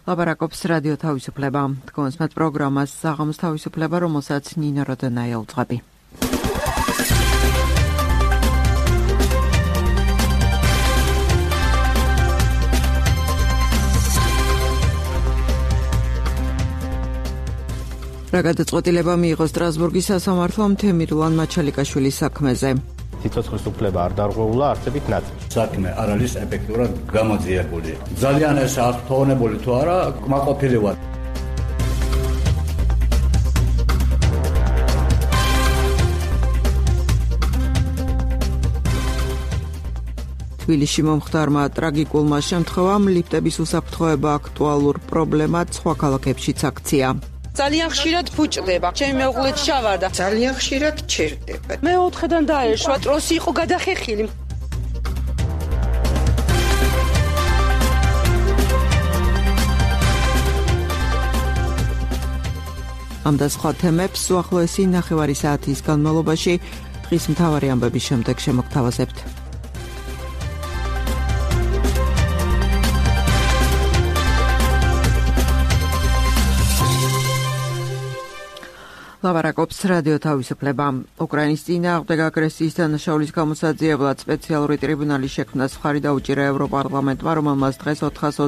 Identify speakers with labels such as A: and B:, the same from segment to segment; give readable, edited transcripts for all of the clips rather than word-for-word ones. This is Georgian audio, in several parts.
A: ლაპარაკობს რადიო თავისუფლება. თქვენს მათ პროგრამას საღამოს თავისუფლება, რომელსაც ნინო როდონაია უძღვები. რა გადაწყვეტილება მიიღო სტრასბურგის სასამართლომ თემირლან მაჩალიკაშვილის საქმეზე.
B: სიცოცხლის უფლება არ დარღვეულა არცებით ნაწილს.
C: საქმე არ არის ეფექტურად გამოძიებული. ძალიან ეს ართონებული თუ არა, კმაყოფილი ვარ.
A: თბილისში მომხდარმა ტრაგიკულმა შემთხვევამ ლიფტების უსაფრთხოება აქტუალურ პრობლემად სხვა ქალაქებშიც აქცია.
D: ძალიან ხშირად ფუჭდება. ჩემი მეუღლეც ჩავარდა.
E: ძალიან ხშირად ჩერდება.
D: მე 4-დან დაეშვა, ტროსი იყო გადახეხილი.
A: ამ და სხვა თემებს უახლოესი ნახევარი საათის განმავლობაში დღის მთავარი ამბების შემდეგ შემოგთავაზებთ. ლაპარაკობს რადიო თავისუფლება. უკრაინის წინააღმდეგ აგრესიის დანაშაულის გამოსაძიებლად სპეციალური ტრიბუნალის შექმნას მხარი დაუჭირა ევროპარლამენტმა, რომელმაც დღეს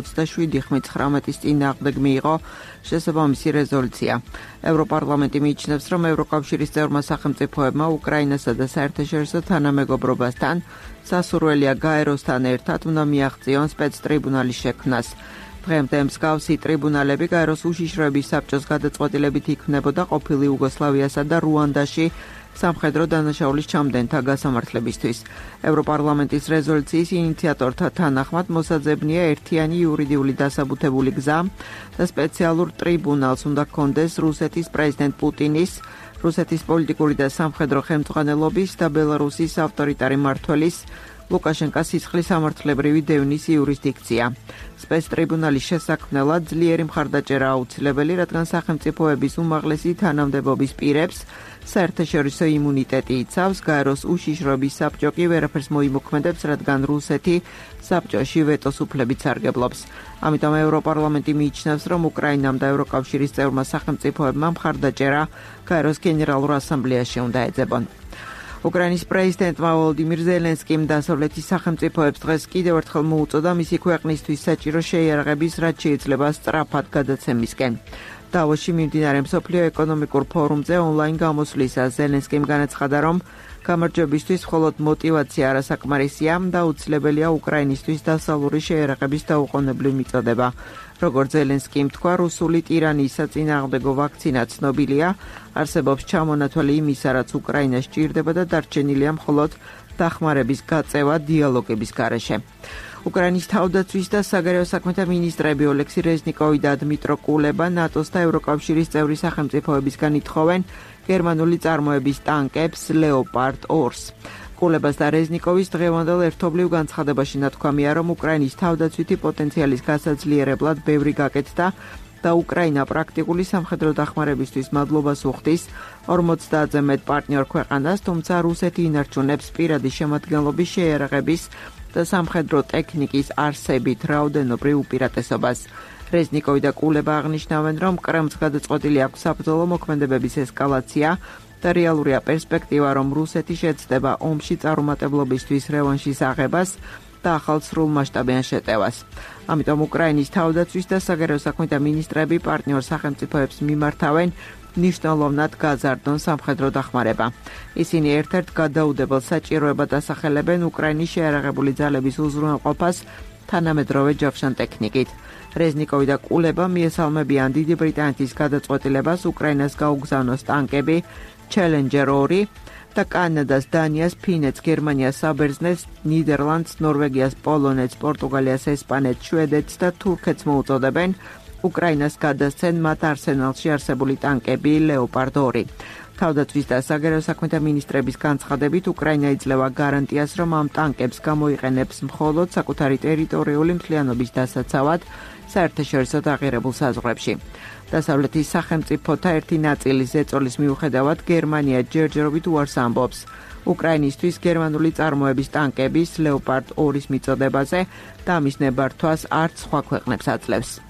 A: 427 ხმით 19-ის წინააღმდეგ მიიღო შესაბამისი რეზოლუცია. ევროპარლამენტი მიიჩნევს, რომ ევროკავშირის წევრმა სახელმწიფოებმა უკრაინასა და საერთაშორისო თანამეგობრობასთან სასურველია გაეროსთან ერთად უნდა მიაღწიონ სპეცტრიბუნალის შექმნას. დღემდე მსგავსი ტრიბუნალები გაეროს უშიშროების საბჭოს გადაწყვეტილებით იქმნებოდა ყოფილი იუგოსლავიასა და რუანდაში სამხედრო დანაშაულის ჩამდენთა გასამართლებისთვის. ევროპარლამენტის რეზოლუციის ინიციატორთა თანახმად მოსაძებნია ერთიანი იურიდიული დასაბუთებული გზა და სპეციალურ ტრიბუნალს უნდა ჰქონდეს რუსეთის პრეზიდენტ პუტინის, რუსეთის პოლიტიკური და სამხედრო ხელმძღვანელობის და ბელარუსის ავტორიტარი მმართველის ლუკაშენკას სისხლის სამართლებრივი დევნის იურისდიქცია. სპეცტრიბუნალის შესაქმნელად ძლიერი მხარდაჭერა აუცილებელი, რადგან სახელმწიფოების უმაღლესი თანამდებობის პირებს საერთაშორისო იმუნიტეტი იცავს, გაეროს უშიშროების საბჭო კი ვერაფერს მოიმოქმედებს, რადგან რუსეთი საბჭოში ვეტოს უფლებით სარგებლობს. ამიტომ ევროპარლამენტი მიიჩნევს, რომ უკრაინამ და ევროკავშირის წევრმა სახელმწიფოებმა მხარდაჭერა გაეროს გენერალურ ასამბლეაში უნდა ეძებონ. უკრაინის პრეზიდენტმა ვოლოდიმირ ზელენსკიმ დასავლეთის სახელმწიფოებს დღეს კიდევ ერთხელ მოუწოდა მისი ქვეყნისთვის საჭირო შეიარაღების რაც შეიძლება სწრაფად გადაცემისკენ. დავოში მიმდინარე მსოფლიო ეკონომიკურ ფორუმზე ონლაინ გამოსვლისას ზელენსკიმ განაცხადა, რომ გამარჯვებისთვის მხოლოდ მოტივაცია არასაკმარისია და აუცილებელია უკრაინისთვის დასავლური შეიარაღების დაუყოვნებლივ მიწოდება. როგორც ზელენსკიმ თქვა, რუსული ტირანიის საწინააღმდეგო ვაქცინა ცნობილია, არსებობს ჩამონათვალი იმისა, რაც უკრაინას სჭირდება და დარჩენილია მხოლოდ დახმარების გაწევა დიალოგების გარეშე. უკრაინის თავდაცვის და საგარეო საქმეთა მინისტრები ოლექსი რეზნიკოვი და დმიტრო კულება ნატოს და ევროკავშირის წევრი სახელმწიფოებისგან ითხოვენ გერმანული წარმოების ტანკებს ლეოპარდ 2-ს. კულებას და რეზნიკოვის დღევანდელ ერთობლივ განცხადებაში ნათქვამია, რომ უკრაინის თავდაცვითი პოტენციალის გასაძლიერებლად ბევრი გაკეთდა და უკრაინა პრაქტიკული სამხედრო დახმარებისთვის მადლობას უხდის 50-ზე მეტ პარტნიორ ქვეყანას, თუმცა რუსეთი ინარჩუნებს პირადი შემადგენლობის შეიარაღების და სამხედრო ტექნიკის არსებით რაოდენობრივ უპირატესობას. რეზნიკოვი და კულება აღნიშნავენ, რომ კრემლს გადაწყვეტილი აქვს საბრძოლო მოქმედებების ესკალაცია და რეალურია პერსპექტივა, რომ რუსეთი შეცდება ომში წარუმატებლობისთვის რევანშის აღებას და ახალ სრულმასშტაბიან შეტევას. ამიტომ უკრაინის თავდაცვის და საგარეო საქმეთა მინისტრები პარტნიორ სახელმწიფოებს მიმართავენ ნიშნულოვნად გაზარდონ სამხედრო დახმარება. ისინი ერთ-ერთ გადაუდებელ საჭიროებად ასახელებენ უკრაინის შეიარაღებული ძალების უზრუნველყოფას თანამედროვე ჯავშან ტექნიკით. რეზნიკოვი და კულება მიესალმებიან დიდი ბრიტანეთის გადაწყვეტილებას უკრაინას გაუგზავნოს ტანკები ჩელენჯერ 2 და კანადას, დანიას, ფინეთს, გერმანიას, საბერძნეთს, ნიდერლანდს, ნორვეგიას, პოლონეთს, პორტუგალიას, ესპანეთს, შვედეთს და თურქეთს მოუწოდებენ უკრაინას გადასცენ მათ არსენალში არსებული ტანკები ლეოპარდ 2. თავდაცვის და საგარეო საქმეთა მინისტრების განცხადებით უკრაინა იძლევა გარანტიას, რომ ამ ტანკებს გამოიყენებს მხოლოდ საკუთარი ტერიტორიული მთლიანობის დასაცავად საერთაშორისო დაღირებულ საზღვრებში. დასავლეთის სახელმწიფოთა ერთი ნაწილის ზეწოლის მიუხედავად გერმანია ჯერჯერობით უარს ამბობს უკრაინისთვის გერმანული წარმოების ტანკების ლეოპარდ 2-ის მიწოდებაზე და ამის ნებართვას არც სხვა ქვეყნებს აძლევს.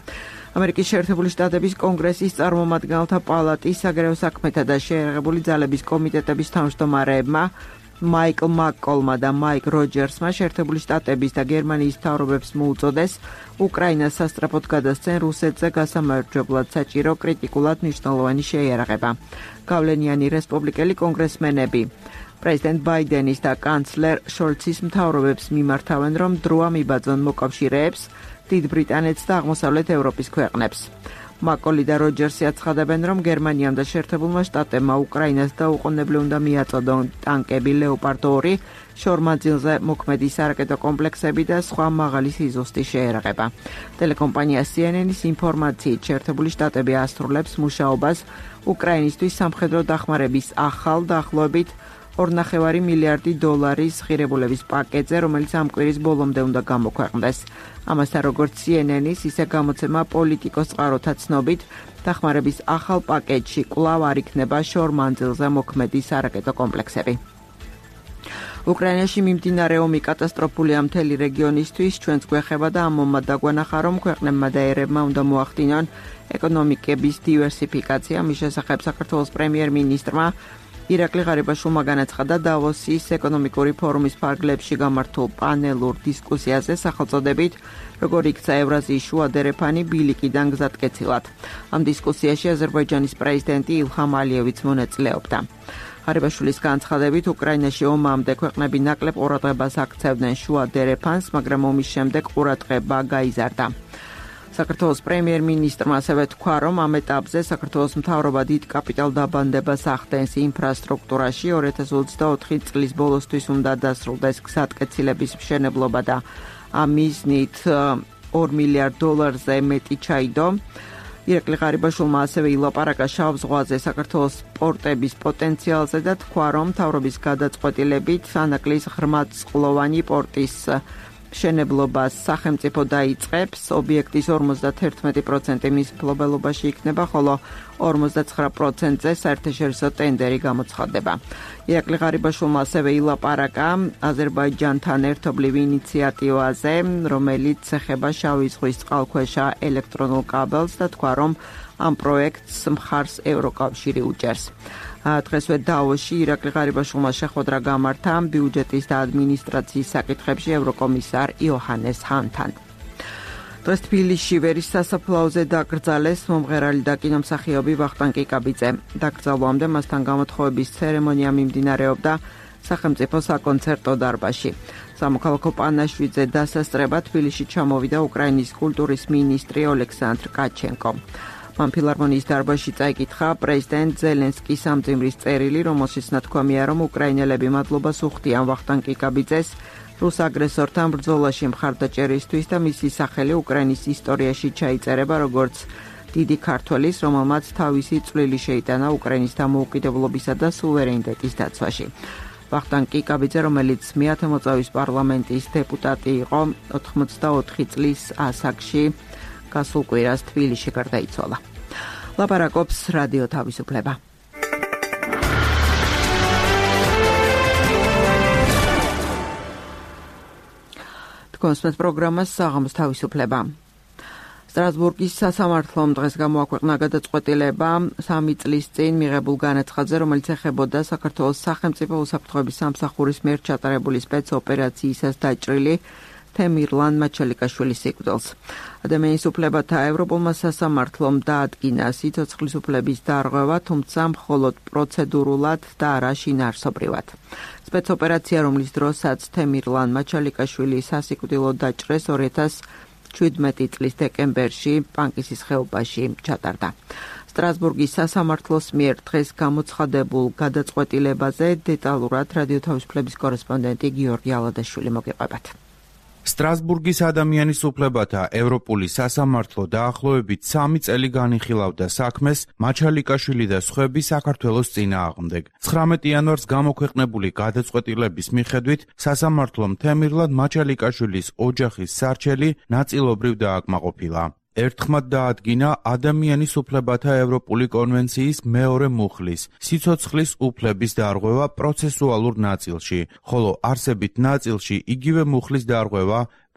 A: ამერიკის შეერთებული შტატების კონგრესის წარმომადგენელთა პალატის საგარეო საქმეთა და შეერაღებული ძალების კომიტეტების თავმჯდომარეებმა მაიკლ მაკკოლმა და მაიკ როჯერსმა შეერთებული შტატების და გერმანიის მთავრობებს მოუწოდეს უკრაინას სასწრაფოდ გადასცენ რუსეთზე გასამარჯვებლად საჭირო კრიტიკულად მნიშვნელოვანი შეიარაღება. გავლენიანი რესპუბლიკელი კონგრესმენები პრეზიდენტ ბაიდენის და კანცლერ შოლცის მთავრობებს მიმართავენ, რომ დროა მიბაძონ მოკავშირეებს დიდ ბრიტანეთს და აღმოსავლეთ ევროპის ქვეყნებს. მაკოლი და როჯერსი აცხადებენ, რომ გერმანიამ და შეერთებულმა შტატებმა უკრაინას დაუყოვნებლივ უნდა მიაწოდონ ტანკები ლეოპარდ 2, შორმანძილზე მოქმედი სარაკეტო კომპლექსები და სხვა მაღალი სიზუსტის შეიარაღება. ტელეკომპანია CNN-ის ინფორმაციით, შეერთებული შტატები ასრულებს მუშაობას უკრაინისთვის სამხედრო დახმარების ახალ დაახლოებით $2.5 მილიარდი ღირებულების პაკეტზე, რომელიც ამ კვირის ბოლომდე უნდა გამოქვეყნდეს. ამასთან, როგორც CNN-ის, ისე გამოცემა პოლიტიკოს წყაროთა ცნობით, დახმარების ახალ პაკეტში კვლავ არ იქნება შორმანძილზე მოქმედი სარაკეტო კომპლექსები. უკრაინაში მიმდინარე ომი კატასტროფულია მთელი რეგიონისთვის, ჩვენც გვეხება და ამ ომმა დაგვანახა, რომ ქვეყნებმა და ერებმა უნდა მოახდინონ ეკონომიკების დივერსიფიკაცია. მის შესახებ საქართველოს პრემიერ-მინისტრმა ირაკლი ღარიბაშვილმა განაცხადა დავოსის ეკონომიკური ფორუმის ფარგლებში გამართულ პანელურ დისკუსიაზე სახელწოდებით როგორ იქცა ევრაზიის შუა დერეფანი ბილიკიდან გზატკეცილად. ამ დისკუსიაში აზერბაიჯანის პრეზიდენტი ილჰამ ალიევიც მონაწილეობდა. ღარიბაშვილის განცხადებით უკრაინაში ომამდე ქვეყნები ნაკლებ ყურადღებას აქცევდნენ შუა დერეფანს, მაგრამ ომის შემდეგ ყურადღება გაიზარდა. საქართველოს პრემიერ-მინისტრმა ასევე თქვა, რომ ამ ეტაპზე საქართველოს მთავრობა დიდ კაპიტალ დაბანდებას ახდენს ინფრასტრუქტურაში. 2024 წლის ბოლოსთვის უნდა დასრულდეს გზატკეცილების მშენებლობა და ამ მიზნით $2 მილიარდზე მეტი ჩაიდო. ირაკლი ღარიბაშვილმა ასევე ილაპარაკა შავ ზღვაზე საქართველოს პორტების პოტენციალზე და თქვა, რომ მთავრობის გადაწყვეტილებით ანაკლის ღრმაწყლოვანი პორტის მშენებლობას სახელმწიფო დაიწყებს. ობიექტის 51% მის მფლობელობაში იქნება, ხოლო 49%-ზე საერთაშორისო ტენდერი გამოცხადდება. ირაკლი ღარიბაშვილმა ასევე ილაპარაკა აზერბაიჯანთან ერთობლივ ინიციატივაზე, რომელიც ეხება შავი ზღვის წყალქვეშა ელექტრონულ კაბელს და თქვა, რომ ამ პროექტს მხარს ევროკავშირი უჭერს. დღესვე დავოსში ირაკლი ღარიბაშვილმა შეხვედრა გამართა ბიუჯეტის და ადმინისტრაციის საკითხებში ევროკომისარ იოჰანეს ჰანთან. დღეს თბილისში ვერის სასაფლაოზე დაკრძალეს მომღერალი და კინომსახიობი ვახტანგ კიკაბიძე. დაკრძალვამდე მასთან გამოთხოვების ცერემონია მიმდინარეობდა სახელმწიფო საკონცერტო დარბაზში. სამოქალაქო პანაშვიდზე დასასწრებად თბილისში ჩამოვიდა უკრაინის კულტურის მინისტრი ოლექსანდრ კაჩენკო. მან ფილარმონიის დარბაზში წაიკითხა პრეზიდენტ ზელენსკის ამძიმრის წერილი, რომელშიც ნათქვამია, რომ უკრაინელები მადლობას უხდიან ვახტანგ კიკაბიძეს რუს აგრესორთან ბრძოლაში მხარდაჭერისთვის და მისი სახელი უკრაინის ისტორიაში ჩაიწერება როგორც დიდი ქართველის, რომელმაც თავისი წვლილი შეიტანა უკრაინის დამოუკიდებლობისა და სუვერენიტეტის დაცვაში. ვახტანგ კიკაბიძე, რომელიც მეათე მოწვევის პარლამენტის დეპუტატი იყო, 84 წლის ასაკში გასულ კვირას თბილისში გარდაიცვალა. ლაპარაკობს რადიო თავისუფლება. კონსპეთ პროგრამას საღამოს თავისუფლება. სტრასბურგის სასამართლომ დღეს გამოაქვეყნა გადაწყვეტილება 3 წლის წინ მიღებულ განაცხადზე, რომელიც ეხებოდა საქართველოს სახელმწიფო უსაფრთხოების სამსახურის მიერ ჩატარებული სპეცოპერაციისას დაჭრილი თემირლან მაჩალიკაშვილის სიკვდილს. ადამიანის უფლებათა ევროპულმა სასამართლომ დაადგინა სიცოცხლის უფლების დარღვევა, თუმცა მხოლოდ პროცედურულად და არა შინაარსობრივად. სპეცოპერაცია, რომლის დროსაც თემირლან მაჩალიკაშვილი სასიკვდილო დაჭრეს 2017 წლის დეკემბერში პანკისის ხეობაში ჩატარდა. სტრასბურგის სასამართლოს მიერ დღეს გამოცხადებულ გადაწყვეტილებაზე დეტალურად რადიო თავისუფლების კორესპონდენტი გიორგი ალადაშვილი მოგიყვებათ.
F: სტრასბურგის ადამიანის უფლებათა ევროპული სასამართლო დაახლოებით 3 წელი განიხილავდა საქმეს მაჩალიკაშვილი და სხვები საქართველოს წინააღმდეგ. 19 იანვარს გამოქვეყნებული გადაწყვეტილების მიხედვით სასამართლომ თემირლან მაჩალიკაშვილის ოჯახის სარჩელი ნაწილობრივ დააკმაყოფილა. ერთხმად დაადგინა ადამიანის უფლებათა ევროპული კონვენციის მეორე მუხლის სიცოცხლის უფლების დარღვევა პროცესუალურ ნაწილში, ხოლო არსებით ნაწილში იგივე მუხლის დარღვევა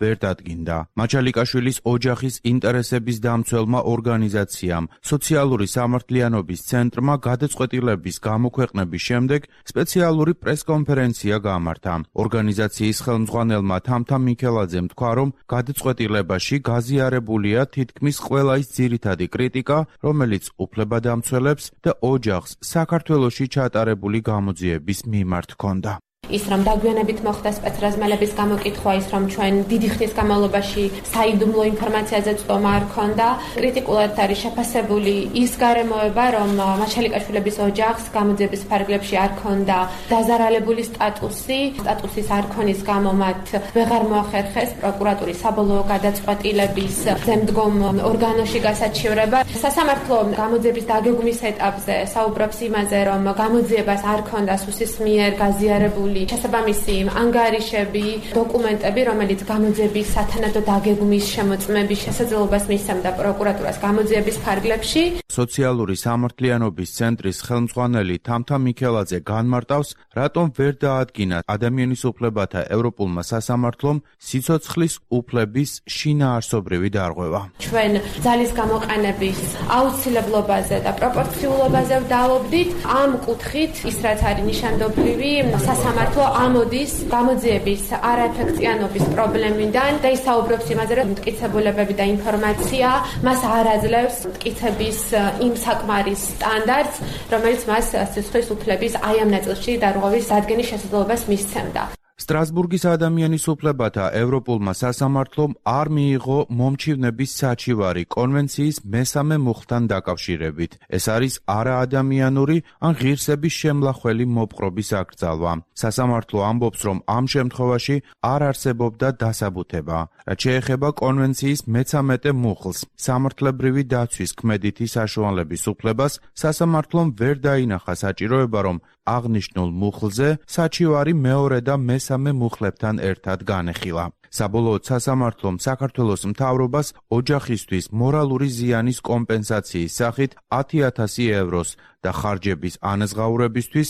F: ვერ დადგინდა. მაჩალიკაშვილის ოჯახის ინტერესების დამცველმა ორგანიზაციამ სოციალური სამართლიანობის ცენტრმა გადაწყვეტილების გამოქვეყნების შემდეგ სპეციალური პრესკონფერენცია გამართა. ორგანიზაციის ხელმძღვანელმა თამთა მიქელაძემ თქვა, რომ გადაწყვეტილებაში გაზიარებულია თითქმის ყველა ის ძირითადი კრიტიკა, რომელიც უფლებადამცველებს და ოჯახს საქართველოში ჩატარებული გამოძიების მიმართ ჰქონდა.
G: ის რომ დაგვიანებით მოხდა სპეცრაზმელების გამოკითხვა, ის რომ ჩვენ დიდი ხნის განმავლობაში საიდუმლო ინფორმაციაზე წვდომა არ ჰქონდა, კრიტიკულად არის შეფასებული ის გარემოება, რომ მაჩალიკაშვილების ოჯახს გამოძიების ფარგლებში არ ჰქონდა დაზარალებული სტატუსის არ ქონის გამო მათ ვეღარ მოახერხეს პროკურატურის საბოლოო გადაწყვეტილების ზემდგომ ორგანოში გასაჩივრება. სასამართლო გამოძიების დაგეგმვის ეტაპზე საუბრობს იმაზე, რომ გამოძიებას არ ჰქონდა სუსის მიერ გაზიარებული შესაბამისი ანგარიშები, დოკუმენტები, რომელიც გამოძიების სათანადო დაგეგმვის შემოწმების შესაძლებლობას მისცემდა პროკურატურას გამოძიების ფარგლებში.
F: სოციალური სამართლიანობის ცენტრის ხელმძღვანელი თამთა მიქელაძე განმარტავს, რატომ ვერ დაადგინა ადამიანის უფლებათა ევროპულმა სასამართლომ სიცოცხლის უფლების შინაარსობრივი დარღვევა.
G: ჩვენ ძალის გამოყენების აუცილებლობაზე და პროპორციულობაზე ვდაობდით. ამ კუთხით ის რაც არის ნიშანდობლივი, სასამართლო ამოდის გამოძიების არაეფექტიანობის პრობლემიდან და ისაუბრებს იმაზე, რომ მტკიცებულებები და ინფორმაცია მას არ აძლევს მტკიცების იმ საკმარის სტანდარტს, რომელიც მას სიცოცხლის უფლების აი ამ ნაწილში დარღვევის დადგენის შესაძლებლობას მისცემდა.
F: სტრასბურგის ადამიანის უფლებათა ევროპულმა სასამართლომ არ მიიღო მომჩივნების საჩივარი კონვენციის მესამე მუხლთან დაკავშირებით. ეს არის არაადამიანური ან ღირსების შემლახველი მოპყრობის აკრძალვა. სასამართლო ამბობს, რომ ამ შემთხვევაში არ არსებობდა დასაბუთება. რაც შეეხება კონვენციის მე-13 მუხლს, სამართლებრივი დაცვის ქმედითი საშუალების უფლებას, სასამართლომ ვერ დაინახა საჭიროება, რომ აღნიშნულ მუხლზე საჩივარი მეორე და მესამე მუხლებთან ერთად განეხილა. საბოლოოდ სასამართლომ საქართველოს მთავრობას ოჯახისთვის მორალური ზიანის კომპენსაციის სახით 10,000 ევროს და ხარჯების ანაზღაურებისთვის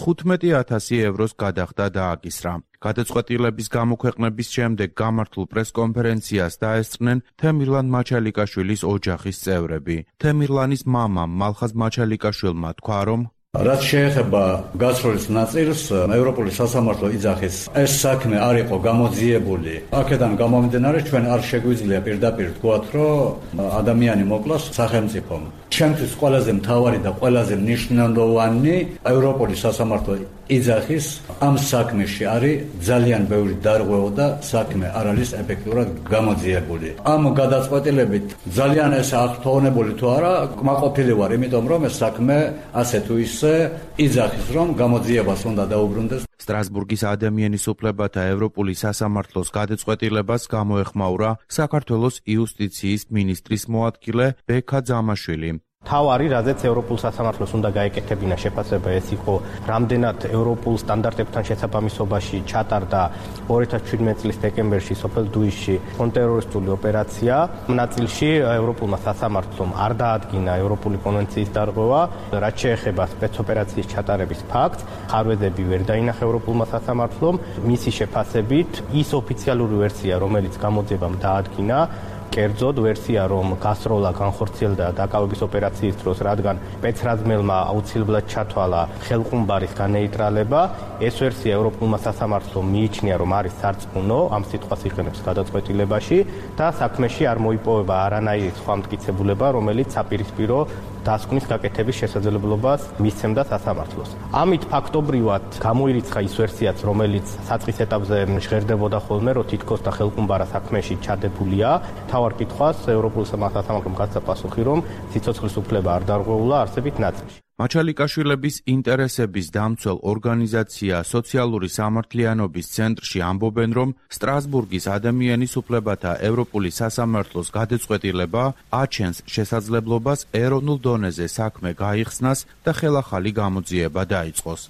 F: 15,000 ევროს გადახდა დააკისრა. გადაწყვეტილების გამოქვეყნების შემდეგ გამართულ პრესკონფერენციას დაესწრნენ თემირლან მაჩალიკაშვილის ოჯახის წევრები. თემირლანის მამამ მალხაზ მაჩალიკაშვილმა თქვა, რომ
C: რაც შეეხება გასროლის ნაწილს, ევროპული სასამართლო იძახის ეს საქმე არ იყო გამოძიებული. აქედან გამომდინარე, ჩვენ არ შეგვიძლია პირდაპირ ვთქვათ, რომ ადამიანი მოკლას სახელმწიფომ. ჩემთვის ყველაზე მთავარი და ყველაზე მნიშვნელოვანი ევროპული სასამართლო იძახის ამ საქმეში არის ძალიან ბევრი დარღვევა და საქმე არ არის ეფექტურად გამოძიებული. ამ გადაწყვეტილებით ძალიან ეს აღთხოვნებული თუ არა, კმაყოფილი ვარ, იმიტომ რომ ეს საქმე ასე თუ ისე იძახის, რომ გამოძიებას უნდა დაუბრუნდეს.
F: სტრასბურგის ადამიანის უფლებათა ევროპული სასამართლოს გადაწყვეტილებას გამოეხმაურა საქართველოს იუსტიციის მინისტრის მოადგილე ბექა ძამაშვილი.
B: თავარი, რაზეც ევროპულ სასამართლოს უნდა გაეკეთებინა შეფასება, ეს იყო რამდენად ევროპულ სტანდარტებთან შესაბამისობაში ჩატარდა 2017 წლის დეკემბერში სოფელ დუისში კონტრტერორისტული ოპერაცია. ამ ნაწილში ევროპულმა სასამართლომ არ დაადგინა ევროპული კონვენციის დარღვევა, რაც შეეხება სპეცოპერაციის ჩატარების ფაქტს. ხარვეზები ვერ დაინახა ევროპულმა სასამართლომ. მისი შეფასებით, ის ოფიციალური ვერსია, რომელიც გამოძიებამ დაადგინა, კერძოდ ვერსია, რომ გასროლა განხორციელდა დაკავების ოპერაციის დროს, რადგან სპეცრაზმელმა აუცილებლად ჩათვალა ხელყუმბარის განეიტრალება. ეს ვერსია ევროპულმა სასამართლომ მიიჩნია, რომ არის სარწმუნო, ამ სიტყვას იყენებს გადაწყვეტილებაში და საქმეში არ მოიპოვება არანაირი სხვა მტკიცებულება, რომელიც საპირისპირო დასკვნის გაკეთების შესაძლებლობას მისცემდა სასამართლოს. ამით ფაქტობრივად გამოირიცხა ის ვერსიაც, რომელიც საწყის ეტაპზე ჟღერდებოდა ხოლმე, რომ თითქოს და ხელყუმბარა საქმეში ჩადებულია. თავარ კითხვას ევროპულ სასამართლომ გასცა პასუხი, რომ სიცოცხლის უფლება არ დარღვეულა არსებით ნაწილში.
F: მაჩალიკაშვილების ინტერესების დამცველ ორგანიზაცია სოციალური სამართლიანობის ცენტრში ამბობენ, რომ სტრასბურგის ადამიანის უფლებათა ევროპული სასამართლოს გადაწყვეტილება აჩენს შესაძლებლობას ეროვნულ დონეზე საქმე გაიხსნას და ხელახალი გამოძიება დაიწყოს.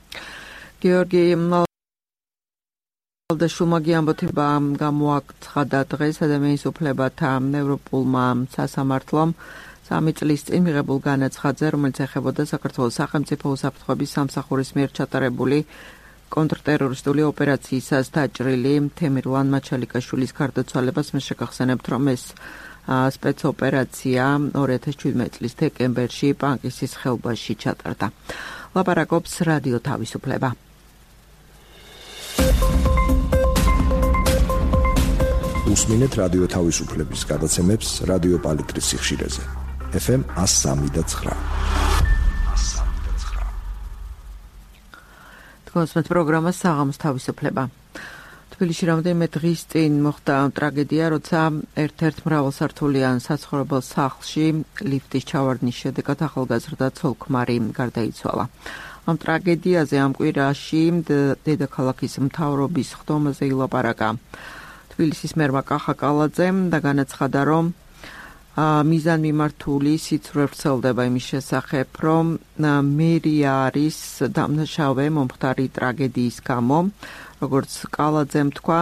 A: გიორგი და შუმაგი ამბოთება გამოაცხადა დღეს ადამიანის უფლებათა ევროპულმა სასამართლომ 3 წლის წინ მიღებულ განაცხადზე, რომელიც ეხებოდა საქართველოს სახელმწიფო უსაფრთხოების სამსახურის მიერ ჩატარებული კონტრტერორისტული ოპერაციისას დაჭრილი თემირლან მაჩალიკაშვილის გარდაცვალებას მე შეგახსენებთ, რომ ეს სპეცოპერაცია 2017 წლის დეკემბერში პანკისის ხეობაში ჩატარდა. ლაპარაკობს რადიო თავისუფლება.
H: უსმინეთ რადიო თავისუფლების გადაცემებს რადიო პალიტრის სიხშირეზე. FM 103.9.
A: თქვენს პროგრამა საღამოს თავისუფლება. თბილისში რამდენიმე დღის წინ მოხდა ტრაგედია, როცა ერთ-ერთ მრავალსართულიან საცხოვრებელ სახლში ლიფტის ჩავარდნის შედეგად ახალგაზრდა ცოლ-ქმარი გარდაიცვალა. ამ ტრაგედიაზე ამ კვირაში დედაქალაქის მთავრობის ხდომაზე ილაპარაკა თბილისის მერმა კახა კალაძემ და განაცხადა, რომ მიზანმიმართული სიცრუე ვრცელდება იმის შესახებ, რომ მერია არის დამნაშავე მომხდარი ტრაგედიის გამო. როგორც კალაძემ თქვა,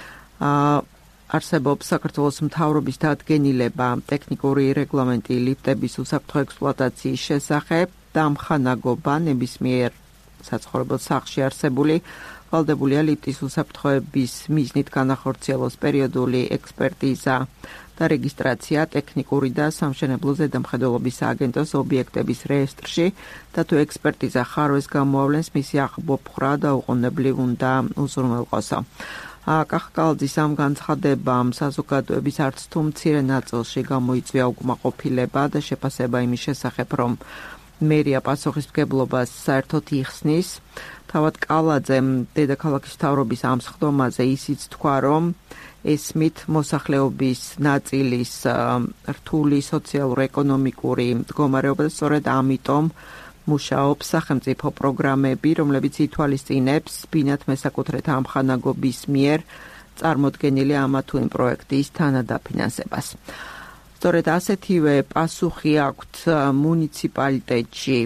A: არსებობს საქართველოს მთავრობის დადგენილება ტექნიკური რეგლამენტი ლიფტების უსაფრთხო ექსპლუატაციის შესახებ და ამხანაგობა ნებისმიერ საცხოვრებელ სახლში არსებული ვალდებულია ლიფტის უსაფრთხოების მიზნით განახორციელოს პერიოდული ექსპერტიზა და რეგისტრაცია ტექნიკური და სამშენებლო ზედამხედველობის სააგენტოს ობიექტების რეესტრში და თუ ექსპერტიზა ხარვეს გამოავლენს, მისი აღბოფხრა და უყოვნებლივ უნდა უზრუნველყოსო. კახა კალაძის ამ განცხადებამ საზოგადოების არც თუ მცირე ნაწილში გამოიწვია უკმაყოფილება და შეფასება იმის შესახებ, რომ მერია პასუხისმგებლობას საერთოდ იხსნის. თავად კალაძემ დედაქალაქის მთავრობის ამ სხდომაზე ისიც თქვა, რომ ესმით მოსახლეობის ნაწილის რთული სოციალურ-ეკონომიკური მდგომარეობა და სწორედ ამიტომ მუშაობს სახელმწიფო პროგრამები, რომლებიც ითვალისწინებს ბინათ მესაკუთრეთა ამხანაგობის მიერ წარმოდგენილი ამა თუ იმ პროექტის თანადაფინანსებას. სწორედ ასეთივე პასუხი აქვთ მუნიციპალიტეტში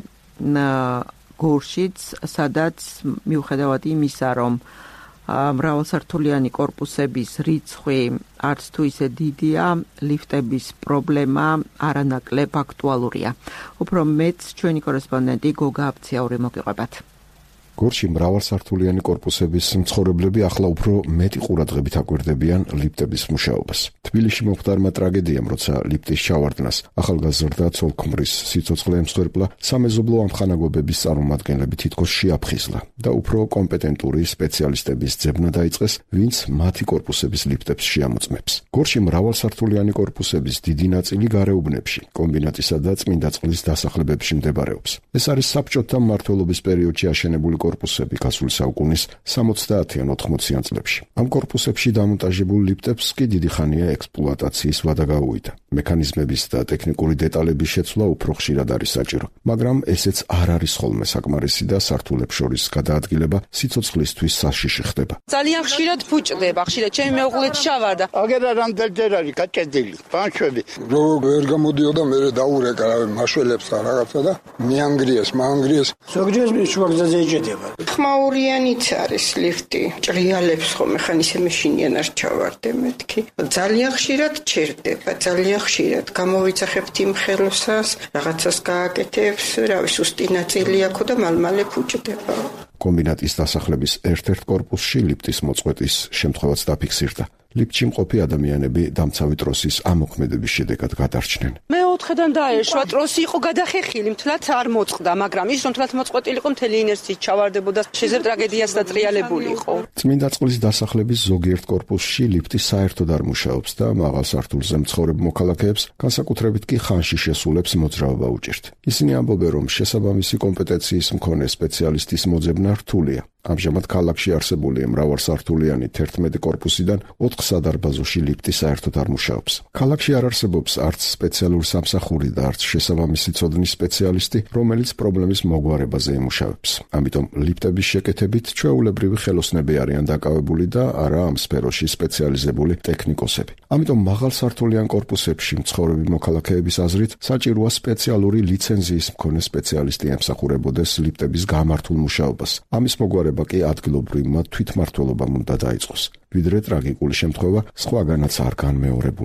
A: გორშიც, სადაც მიუხედავად იმისა, რომ მრავალსართულიანი კორპუსების რიცხვი არც თუ ისე დიდია, ლიფტების პრობლემა არანაკლებ აქტუალურია. უფრო მეც ჩვენი კორესპონდენტი გოგა აფციაური მოგიყვებათ.
H: გორში მრავალსართულიანი კორპუსების მცხოვრებლები ახლა უფრო მეტი ყურადღებით აკვირდებიან ლიფტების მუშაობას. თბილისში მომხდარმა ტრაგედიამ, როცა ლიფტის ჩავარდნას ახალგაზრდა ცოლ-ქმრის სიცოცხლე ემსხვერპლა, სამეზობლო ამხანაგობების წარმომადგენლები თითქოს შეაფხიზლა და უფრო კომპეტენტური სპეციალისტების ძებნა დაიწყეს, ვინც მათი კორპუსების ლიფტებს შეამოწმებს. გორში მრავალსართულიანი კორპუსების დიდი ნაწილი გარეუბნებში, კომბინატისა და წმინდა წყლის დასახლებებში მდებარეობს. ეს არის საბჭოთა მმართველობის პერიოდში აშენებული კორპუსები გასული საუკუნის 70-ან 80-იან წლებში. ამ კორპუსებში დამონტაჟებულ ლიფტებს კი დიდი ხანია ექსპლუატაციის ვადა გაუვიდა. მექანიზმების და ტექნიკური დეტალების შეცვლა უფრო ხშირად არის საჭირო, მაგრამ ესეც არ არის ხოლმე საკმარისი და სართულებს შორის გადაადგილება სიცოცხლისთვის საშიში ხდება.
D: ძალიან ხშირად ფუჭდება, ხშირად ჩემი მეუღლეც ჩავარდა.
E: აგერ რამდენჯერ არის გაჭედილი, ბანშვები.
I: რო ვერ გამოდიოდა, მე დაურეკა მაშველებს და რაღაცა და მიანგრიეს.
E: ზოგჯერ შუაგზაზე ეჭედება. ხმაურიანიც არის ლიფტი. ჭრიალებს ხომ ხან ისე მეშინიან არ ჩავარდე მეთქი. ძალიან ხშირად ჩერდება, ძალიან ხშირად გამოვიძახებთ იმ ხელოსას, რაღაცას გააკეთებს, სუსტი ნაწილი აქვს და მალმალე ფუჭდება.
H: კომბინატის დასახლების ერთ-ერთ კორპუსში ლიფტის მოწყვეტის შემთხვევაც დაფიქსირდა. ლიფტში მყოფი ადამიანები დამცავი ტროსის ამოქმედების შედეგად გადარჩნენ.
D: მე 4-დან დაეშვა, ტროსი იყო გადახეხილი, მთლად არ მოწყდა, მაგრამ ის რომ მთლად მოწყոտილი იყო, მთელი ინერციით ჩავარდებოდა, შეიძლება ტრაგედიას დატრიალებული იყო.
H: წმინდა წყლის დასახლების ზოგიერთ კორპუსში ლიფტი საერთოდ არ მუშაობს და მაღალ სართულზე მცხოვრებ მოქალაქეებს, განსაკუთრებით კი ხანში შესულებს მოძრაობა უჭირთ. ისინი ამბობენ, რომ შესაბამისი კომპეტენციის მქონე სპეციალისტის მოძებნა რთულია. ამჟამად ქალაქში არსებული მრავალსართულიანი 11 კორპუსიდან 4 სადარბაზოში ლიფტი საერთოდ არ მუშაობს. ქალაქში არ არსებობს არც სპეციალური სამსახური და არც შესაბამისი ცოდნის სპეციალისტი, რომელიც პრობლემის მოგვარებაზე იმუშავებს. ამიტომ ლიფტების შეკეთებით ჩვეულებრივი ხელოსნები არიან დაკავებული და არა ამ სფეროში სპეციალიზებული ტექნიკოსები. ამიტომ მაღალსართულიან კორპუსებში მცხოვრები მოქალაქეების აზრით საჭიროა სპეციალური ლიცენზიის მქონე სპეციალისტი ემსახურებოდეს ლიფტების გამართულ მუშაობას. ამის მოგვარება კი ადგილობრივმა თვითმმართველობამ უნდა დაიწყოს. ვიდრე ტრაგიკული შემთხვევა სხვაგანაც არ განმეორებულა.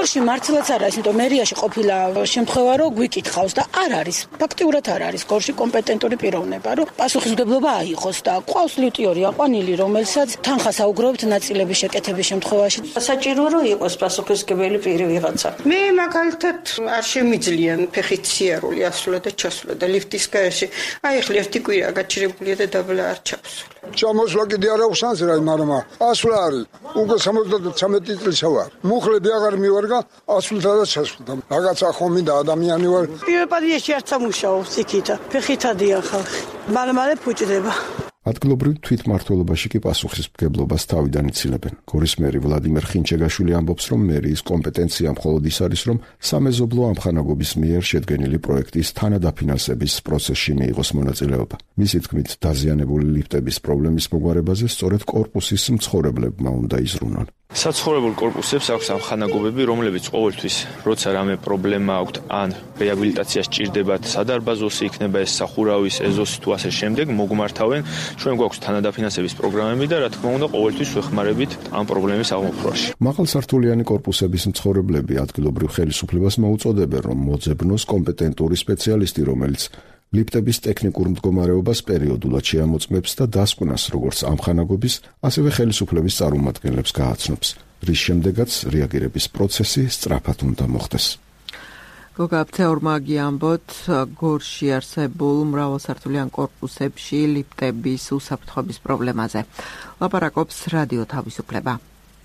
J: გორში მართლაც არ არის, იმიტომ მერიაში ყოფილა შემთხვევა, რომ გვიკითხავს და არ არის, ფაქტიურად არ არის გორში კომპეტენტური პიროვნება, რომ პასუხისმგებლობა აიღოს და ყავს ლიტიორი აყვანილი, რომელსაც თანხას აუგროვებთ ნაწილების შეკეთების შემთხვევაში.
E: საჭირო რომ იყოს პასუხისმგებელი პირი ვიღაცა. მე მაგალითად არ შემიძლია ფეხით სიარული ასვლა და ჩასვლა და ლიფტის გარეშე. აი ახლა ერთი კვირა გაჩერებულია და დაბლა არ ჩავსვლა.
I: ჩამოსვლა კიდე არ აქვს სანსრა, მაგრამ ასვლა არის. უკვე 73 წელსა ვარ. მუხლები აღარ მივარგა, ასვლათა და ჩასვლათა. რაღაცა ხომ მინდა ადამიანი ვარ.
J: პირპადიაში არ სამუშაობს იქითა. ფეხითადია ხალხი. მალე ფუჭდება.
H: ადგილობრივ თვითმმართველობაში კი პასუხისმგებლობას თავიდან იცინებენ. გორის მერი ვლადიმერ ხინჩეგაშვილი ამბობს, რომ მერიის კომპეტენცია მხოლოდ ის არის, რომ სამეზობლო ამხანაგობის მიერ შედგენილი პროექტის თანადაფინანსების პროცესში მიიღოს მონაწილეობა. მისი თქმით, დაზიანებული ლიფტების პრობლემის მოგვარებაზე სწორედ კორპუსის მცხოვრებლებმა უნდა იზრუნონ.
K: საცხოვრებელ კორპუსებს აქვს ამხანაგობები, რომლებიც ყოველთვის, როცა რამე პრობლემა აქვთ, ან რეაბილიტაცია სჭირდებათ, სადარბაზოსი იქნება ეს სახურავის ეზოსი თუ ასე შემდეგ, მოგმართავენ. ჩვენ გვაქვს თანადაფინანსების პროგრამები და რა თქმა უნდა, ყოველთვის ვეხმარებით ამ პრობლემის აღმოფხვრაში.
H: მაღალსართულიანი კორპუსების მცხოვრებლები ადგილობრივ ხელისუფლებას მოუწოდებენ, რომ მოძებნოს კომპეტენტური სპეციალისტი, რომელიც ლიფტების ტექნიკურ მდგომარეობას პერიოდულად შეამოწმებს და დასკვნას როგორც ამხანაგობის, ასევე ხელისუფლების წარმომადგენლებს გააცნობს, რის შემდეგაც რეაგირების პროცესი სწრაფად უნდა მოხდეს.
A: გოგაბცეორმა გიამბოთ, გორში არსებულ მრავალსართულიან კორპუსებში ლიფტების უსაფრთხოების პრობლემაზე. ლაპარაკობს რადიო თავისუფლება.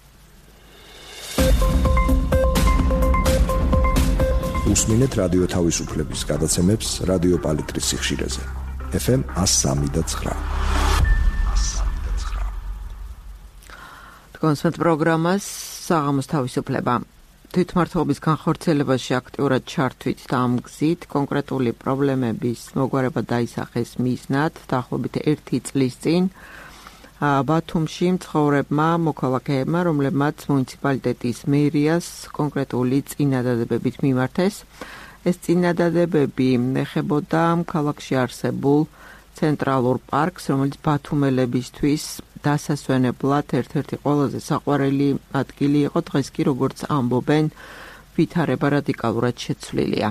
L: უსმინეთ რადიო თავისუფლების გადაცემებს რადიო პალიტრის სიხშირეზე. FM 103.9.
A: კონსერტ პროგრამას საღამოს თავისუფლება. თვითმმართველობის განხორციელებაში აქტიურად ჩართვით და ამ გზით კონკრეტული პრობლემების მოგვარება დაისახეს მიზნად დაახლოებით 1 წლის წინ ბათუმში მცხოვრებმა მოქალაქეებმა, რომლებმაც მუნიციპალიტეტის მერიას კონკრეტული წინადადებებით მიმართეს. ეს წინადადებები ეხებოდა ქალაქში არსებულ ცენტრალურ პარკს, რომელიც ბათუმელებისთვის დასასვენებლად ერთ-ერთი ყველაზე საყვარელი ადგილი იყო. დღეს კი, როგორც ამბობენ, ვითარება რადიკალურად შეცვლილია.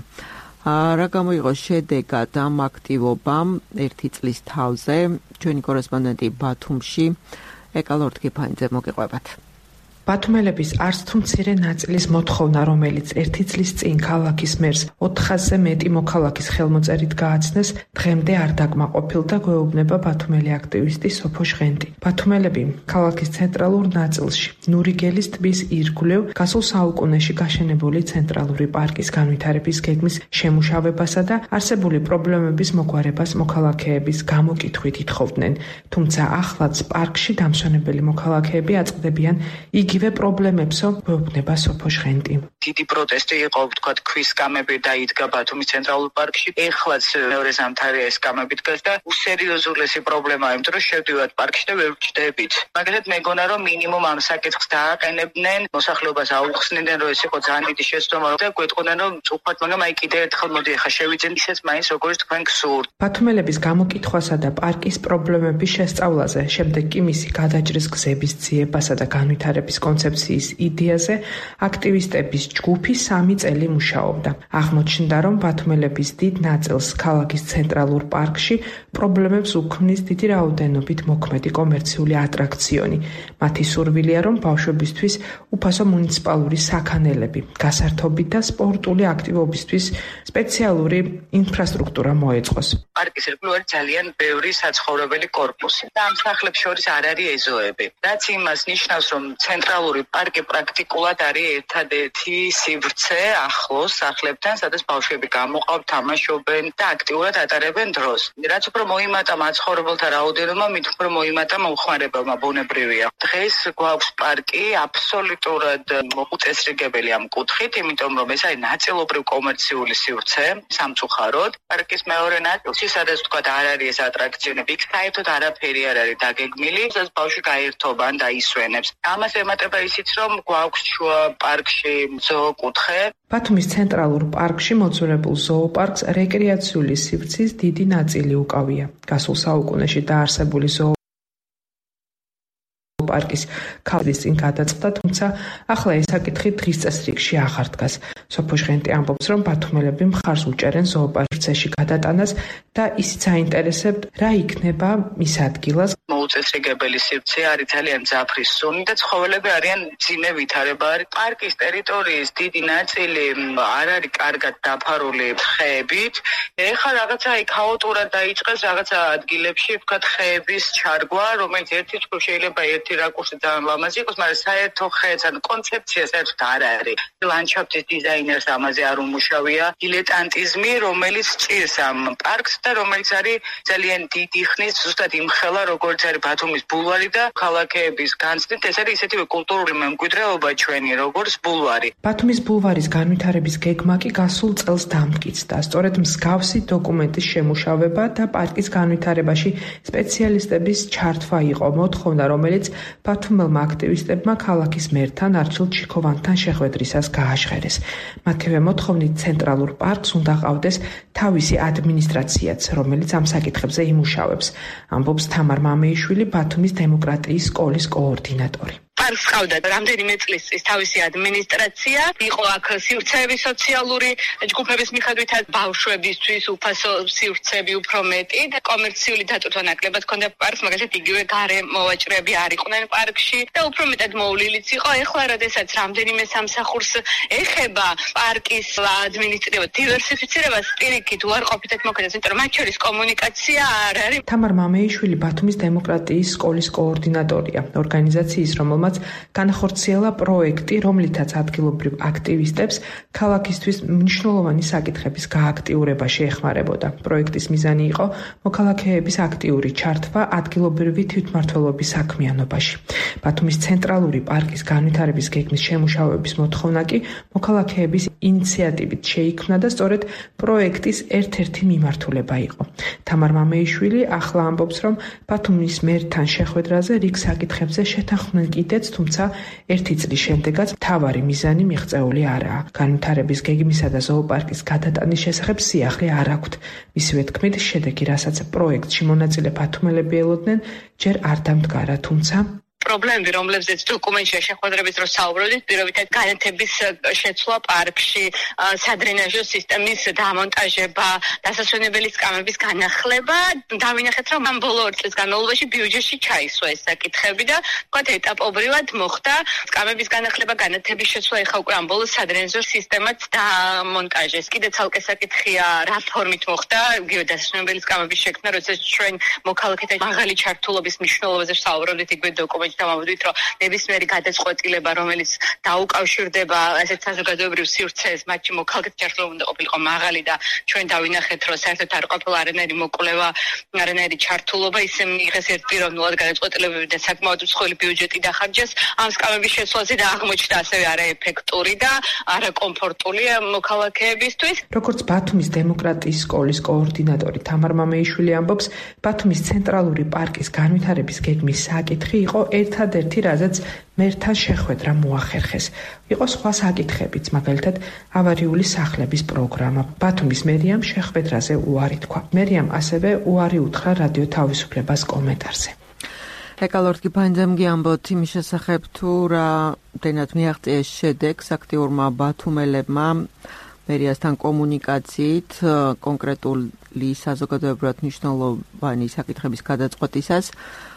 A: რა გამოიღო შედეგად ამ აქტივობამ 1 წლის თავზე, ჩვენი კორესპონდენტი ბათუმში ეკალორთ კიფანიძე მოგიყვებათ.
M: ბათუმელების არც თუ მცირე ნაწილის მოთხოვნა, რომელიც 1 წლის წინ ქალაქის მერს 400-ზე მეტი მოქალაქის ხელმოწერით გააცნეს, დღემდე არ დაკმაყოფილდა, გვეუბნება ბათუმელი აქტივისტი სოფო ჟღენტი. ბათუმელები ქალაქის ცენტრალურ ნაწილში, ნურიგელის ტბის ირგვლივ, გასულ საუკუნეში გაშენებული ცენტრალური პარკის განვითარების გეგმის შემუშავებასა და არსებული პრობლემების მოგვარებას მოქალაქეების გამოკითხვით ითხოვდნენ. თუმცა ახლაც პარკში დამსვენებელი მოქალაქეები აწყდებიან იგივე პრობლემებსო, გვეუბნება სოფო ჟღენტი.
N: დიდი პროტესტი იყო, ვთქვათ, ქვის სკამები დაიდგა ბათუმის ცენტრალურ პარკში. ეხლაც მეორე ზამთარია ეს სკამები დგას და უსერიოზულესი პრობლემაა, იმიტომ რომ შევდივართ პარკში და ვერ ვჭდებით. მაგალითად, მეგონა რომ მინიმუმ ამ საკითხს დააყენებდნენ, მოსახლეობას აუხსნიდნენ, რომ ეს იყო ძალიან დიდი შეცდომა და გვეტყოდნენ, რომ წუხად, მაგრამ აი კიდევ ერთხელ მოდი ახლა შევიძენ ისეც მაინც როგორც თქვენ გსურთ.
M: ბათუმელების გამოკითხვასა და პარკის პრობლემების შესწავლაზე, შემდეგ კი მისი გადაჭრის გზების ძიებასა და განვითარების კონცეფციის იდეაზე აქტივისტების ჯგუფი 3 წელი მუშაობდა. აღმოჩნდა, რომ ბათუმელების დიდ ნაწილს ქალაქის ცენტრალურ პარკში პრობლემებს უქმნის დიდი რაოდენობით მოქმედი კომერციული ატრაქციონი. მათი სურვილია, რომ ბავშვებისთვის უფასო მუნიციპალური საქანელები, გასართობი და სპორტული აქტივობისთვის სპეციალური ინფრასტრუქტურა მოეწყოს.
N: პარკის ირგვლივ არის ძალიან ბევრი საცხოვრებელი კორპუსი და ამ სახლებს შორის არ არის ეზოები. რაც იმას ნიშნავს, რომ ცენტრალური პარკი პრაქტიკულად არის ერთადერთი სივრცე ახლოს სახლებთან, სადაც ბავშვები გამოყავთ, თამაშობენ და აქტიურად ატარებენ დროს. რაც უფრო მოიმატა მაცხოვრებელთა რაოდენობა, მით უფრო მოიმატა მომხმარებელმა, ბუნებრივია. დღეს გვაქვს პარკი აბსოლუტურად უწესრიგებელი ამ კუთხით, იმიტომ რომ ეს არის ნაწილობრივ კომერციული სივრცე, სამწუხაროდ. პარკის მეორე ნაწილში, სადაც ვთქვათ, არ არის ეს ატრაქციონები, იქ საერთოდ არაფერი არ არის დაგეგმილი, სადაც ბავშვი გაერთობან და ისვენებს. ამას ემატება ისიც, რომ გვაქვს შუა პარკში ზოოკუთხე.
M: ბათუმის ცენტრალურ პარკში მოძველებულ ზოოპარკს რეკრეაციული სივრცის დიდი ნაწილი უკავია. გასულ საუკუნეში დაარსებული ზოოპარკის ქალდის წინ გადაწყდა, თუმცა ახლა ეს საკითხი დღის წესრიგში აღარ დგას. სოფო ჟღენტი ამბობს, რომ ბათუმელები მხარს უჭერენ ზოოპარკში გადატანას და ისიც აინტერესებთ, რა იქნება მის ადგილას.
N: მოუწესრიგებელი სივრცე არის ძალიან ძაფრის ზონი და ცხოველები არიან მძიმე ვითარება. პარკის ტერიტორიის დიდი ნაწილი არ არის კარგად დაფარული ხეებით. ეხლა რაღაცა ქაოტურად დაიწყეს რაღაცა ადგილებში, ვთქვათ, ხეების ჩარგვა, რომელიც ერთი ჯგუფ შეიძლება ერთი რაკურსი ძალიან ლამაზი იყოს, მაგრამ საერთო ხეც ან კონცეფცია საერთოდ არ არის. ლანდშაფტის დიზაინერს ამაზე არ უმუშავია. დილეტანტიზმი, რომელიც ჭირს ამ პარკს და რომელიც არის ძალიან დიდი ხნის ზუსტად იმხელა, როგორც არის ბათუმის ბულვარი და ქალაქების განცდით, ეს არის ისეთივე კულტურული მემკვიდრეობა ჩვენი, როგორც ბულვარი.
M: ბათუმის ბულვარის განვითარების გეგმა კი გასულ წელს დამტკიცდა. სწორედ მსგავსი დოკუმენტის შემუშავება და პარკის განვითარებაში სპეციალისტების ჩართვა იყო მოთხოვნა, რომელიც ბათუმელმა აქტივისტებმა ქალაქის მერთან არჩილ ჩიქოვანთან შეხვედრისას გააჟღერეს. მათივე მოთხოვნით ცენტრალურ პარკს უნდა ყავდეს თავისი ადმინისტრაციაც, რომელიც ამ საკითხებზე იმუშავებს, ამბობს თამარ მამეიშვილი, ბათუმის დემოკრატიის სკოლის კოორდინატორი.
N: პარკს ყავდა რამდენიმე წლის წინ თავისი ადმინისტრაცია, იყო აქ სივრცეები სოციალური ჯგუფების მიხედვითაც ბავშვებისთვის უფასო სივრცეები უფრო მეტი და კომერციული დატვირთვა ნაკლებად ჰქონდა პარკს, მაგალითად იგივე გარემოვაჭრეები არ იყვნენ პარკში და უფრო მეტად მოვლილიც იყო. ეხლა როდესაც რამდენიმე სამსახურს ეხება პარკის ადმინისტრირება, დივერსიფიცირებას პირიქით უარყოფითად მოქმედებს, იმიტომ რომ მათ შორის კომუნიკაცია არ არის.
M: თამარ მამეიშვილი ბათუმის დემოკრატიის სკოლის კოორდინატორია, ორგანიზაციის, რომელმაც განახორციელა პროექტი, რომლითაც ადგილობრივ აქტივისტებს ქალაქისთვის მნიშვნელოვანი საკითხების გააქტიურებაში ეხმარებოდა. პროექტის მიზანი იყო მოქალაქეების აქტიური ჩართვა ადგილობრივი თვითმმართველობის საქმიანობაში. ბათუმის ცენტრალური პარკის განვითარების გეგმის შემუშავების მოთხოვნა კი მოქალაქეების ინიციატივით შეიქმნა და სწორედ პროექტის ერთ-ერთი მიმართულება იყო. თამარ მამეიშვილი ახლა ამბობს, რომ ბათუმის მერთან შეხვედრაზე რიგ საკითხებზე შეთანხმდნენ კიდეც, თუმცა ერთი წლის შემდეგაც მთავარი მიზანი მიღწეული არაა. განვითარების გეგმისა და ზოოპარკის გადატანის შესახებ სიახლე არ აქვთ. მისივე თქმით, შედეგი, რასაც პროექტში მონაწილე ბათუმელები ელოდნენ, ჯერ არ დამდგარა, თუმცა
N: პრობლემები, რომლებზეც დოკუმენტში შეხვედრების დროს საუბრობდით, პირობითად განათების შეცვლა პარკში, სადრენაჟო სისტემის დამონტაჟება, დასასვენებელი სკამების განახლება, დავინახეთ, რომ ამ ბოლო 2 წლის განმავლობაში ბიუჯეტში ჩაისვა ეს საკითხები და ვთქვათ, ეტაპობრივად მოხდა სკამების განახლება, განათების შეცვლა, ეხლა უკვე ამ ბოლო სადრენაჟო სისტემაც დამონტაჟეს. კიდე ცალკე საკითხია, რა ფორმით მოხდა იგივე დასასვენებელი სკამების შექმნა, როდესაც ჩვენ მოქალაქეთა მაღალი ჩართულობის მნიშვნელობაზე საუბრობდით იგივე დოკუმენტში. დავამბობთ, რომ ნებისმიერი გადაწყვეტილება, რომელიც დაუკავშირდება ასეთ საზოგადოებრივ სივრცეს, მათში მოქალაქეთა ჩართულობა უნდა ყოფილიყო მაღალი და ჩვენ დავინახეთ, რომ საერთოდ არ ყოფილა არანაირი მოკვლევა, არანაირი ჩართულობა, ისე მიიღეს ერთპიროვნულად გადაწყვეტილებები და საკმაოდ მსხვილი ბიუჯეტი დახარჯეს ამ სკამების შეცვლაზე და აღმოჩნდა ასევე არაეფექტური და არაკომფორტული მოქალაქეებისთვის.
M: როგორც ბათუმის დემოკრატიის სკოლის კოორდინატორი თამარ მამეიშვილი ამბობს, ბათუმის ცენტრალური პარკის განვითარების გეგმის საკითხი იყო ერთადერთი, რაზეც მერთან შეხვედრა მოახერხეს. იყო სხვა საკითხებიც, მაგალითად, ავარიული სახლების პროგრამა. ბათუმის მერიამ შეხვედრაზე უარი თქვა. მერიამ ასევე უარი უთხრა რადიო თავისუფლებას კომენტარზე.
A: ეკალორტი ფანძემგი ამბობთ იმის შესახებ, თუ რამდენად მიაღწიეს შედეგს აქტიურმა ბათუმელებმა მერიასთან კომუნიკაციით კონკრეტული საზოგადოებრივად მნიშვნელოვანი საკითხების გადაწყვეტისას.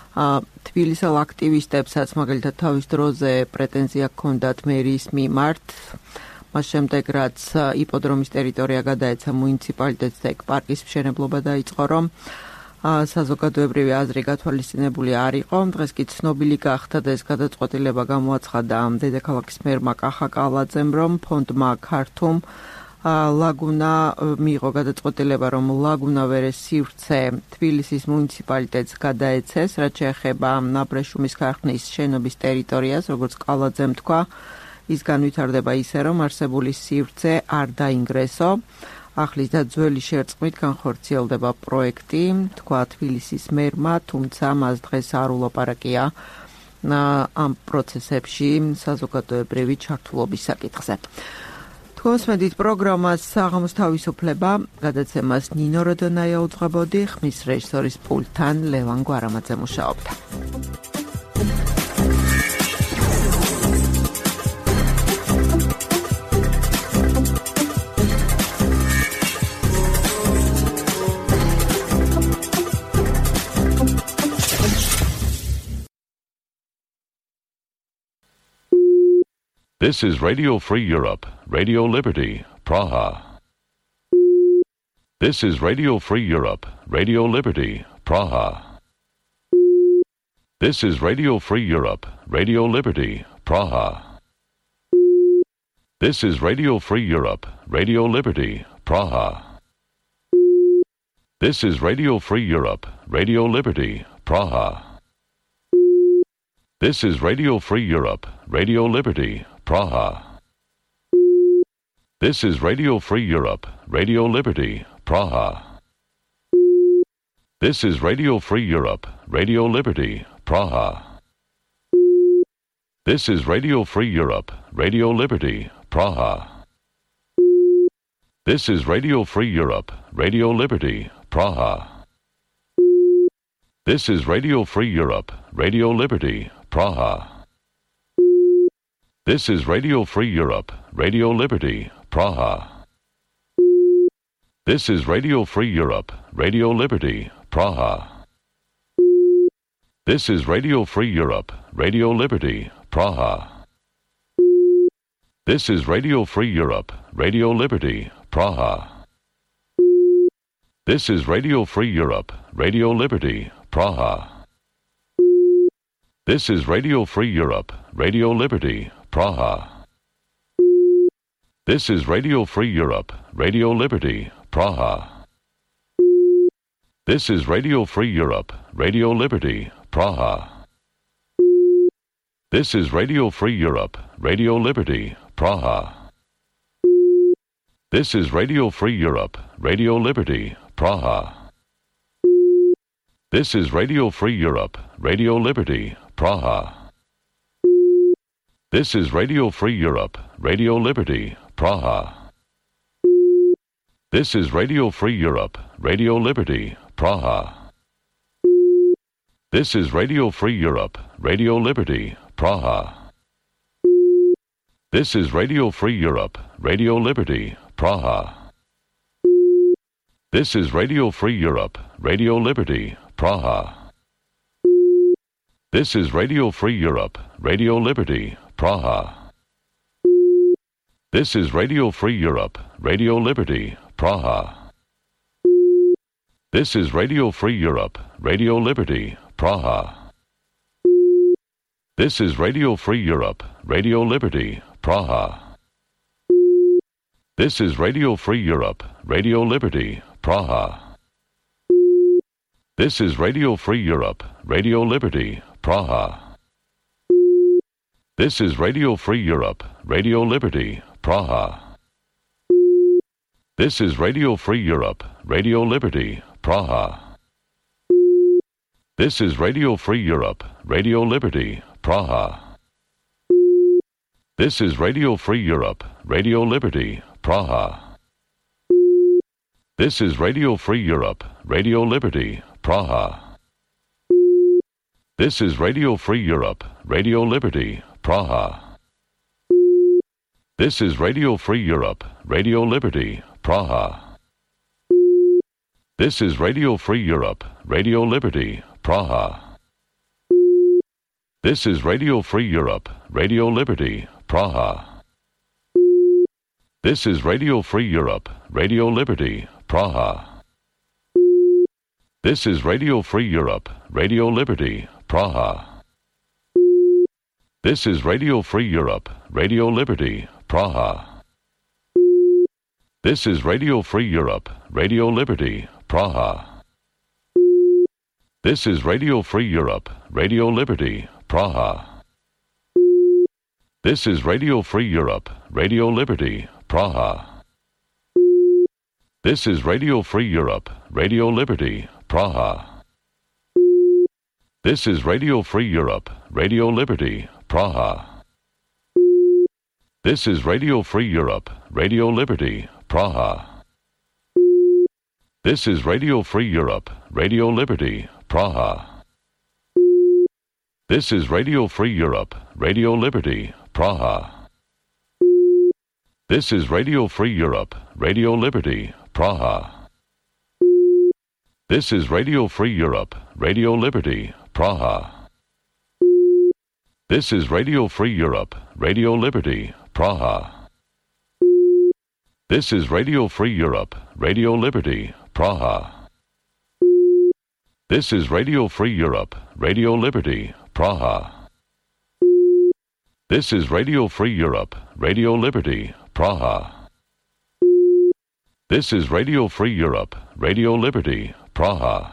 A: თბილისელ აქტივისტებსაც მაგალითად თავის დროზე პრეტენზია ჰქონდათ მერის მიმართ, მას შემდეგ რაც იპოდრომის ტერიტორია გადაეცა მუნიციპალიტეტს და ეგ პარკის მშენებლობა დაიწყო, რომ საზოგადოებრივი აზრი გათვალისწინებული არ იყო. დღეს კი ცნობილი გახდა და ეს გადაწყვეტილება გამოაცხადა დედაქალაქის მერმა კახა კალაძემ, რომ ფონდმა ქართუმ ლაგუნა მიიღო გადაწყვეტილება, რომ ლაგუნა ვერეს სივრცე თბილისის მუნიციპალიტეტს გადაეცეს, რაც შეეხება აბრეშუმის ქარხნის შენობის ტერიტორიას, როგორც კალაძემ თქვა, ის განვითარდება ისე, რომ არსებული სივრცე არ დაინგრესო. ახლის და ძველი შერწყმით განხორციელდება პროექტი, თქვა თბილისის მერმა, თუმცა მას დღეს არ ულაპარაკია ამ პროცესებში საზოგადოებრივი ჩართულობის საკითხზე. თქოსმედით პროგრამას საღამოს თავისუფლება, გადაცემას ნინო როდონაია უძღვებოდი, ხმის რეჟისორის პულტთან ლევან გვარამაძე მუშაობდა.
O: This is Radio Free Europe, Radio Liberty, Praha. This is Radio Free Europe, Radio Liberty, Praha. This is Radio Free Europe, Radio Liberty, Praha. This is Radio Free Europe, Radio Liberty, Praha. This is Radio Free Europe, Radio Liberty, Praha. This is Radio Free Europe, Radio Liberty, Praha. This is Radio Free Europe, Radio Liberty, Praha. This is Radio Free Europe, Radio Liberty, Praha. This is Radio Free Europe, Radio Liberty, Praha. This is Radio Free Europe, Radio Liberty, Praha. This is Radio Free Europe, Radio Liberty, Praha. This is Radio Free Europe, Radio Liberty, Praha. This is Radio Free Europe, Radio Liberty, Praha. This is Radio Free Europe, Radio Liberty, Praha. This is Radio Free Europe, Radio Liberty, Praha. This is Radio Free Europe, Radio Liberty, Praha. This is Radio Free Europe, Radio Liberty, Praha. This is Radio Free Europe, Radio Liberty, Praha. This is Radio Free Europe, Radio Liberty, Praha. This is Radio Free Europe, Radio Liberty, Praha. This is Radio Free Europe, Radio Liberty, Praha. This is Radio Free Europe, Radio Liberty, Praha. This is Radio Free Europe, Radio Liberty, Praha. This is Radio Free Europe, Radio Liberty, Praha. This is Radio Free Europe, Radio Liberty, Praha. This is Radio Free Europe, Radio Liberty, Praha. This is Radio Free Europe, Radio Liberty, Praha. This is Radio Free Europe, Radio Liberty, Praha. This is Radio Free Europe, Radio Liberty, Praha. This is Radio Free Europe, Radio Liberty, Praha. This is Radio Free Europe, Radio Liberty, Praha. This is Radio Free Europe, Radio Liberty, Praha. This is Radio Free Europe, Radio Liberty, Praha. This is Radio Free Europe, Radio Liberty, Praha. This is Radio Free Europe, Radio Liberty, Praha. This is Radio Free Europe, Radio Liberty, Praha. This is Radio Free Europe, Radio Liberty, Praha. This is Radio Free Europe, Radio Liberty, Praha. This is Radio Free Europe, Radio Liberty, Praha. This is Radio Free Europe, Radio Liberty, Praha. This is Radio Free Europe, Radio Liberty, Praha. This is Radio Free Europe, Radio Liberty, Praha. This is Radio Free Europe, Radio Liberty, Praha. This is Radio Free Europe, Radio Liberty, Praha. This is Radio Free Europe, Radio Liberty, Praha. This is Radio Free Europe, Radio Liberty, Praha. This is Radio Free Europe, Radio Liberty, Praha. This is Radio Free Europe, Radio Liberty, Praha. This is Radio Free Europe, Radio Liberty, Praha. This is Radio Free Europe, Radio Liberty, Praha. This is Radio Free Europe, Radio Liberty, Praha. This is Radio Free Europe, Radio Liberty, Praha. This is Radio Free Europe, Radio Liberty, Praha. This is Radio Free Europe, Radio Liberty, Praha. This is Radio Free Europe, Radio Liberty, Praha. This is Radio Free Europe, Radio Liberty, Praha. This is Radio Free Europe, Radio Liberty, Praha. This is Radio Free Europe, Radio Liberty, Praha. This is Radio Free Europe, Radio Liberty, Praha. This is Radio Free Europe, Radio Liberty, Praha.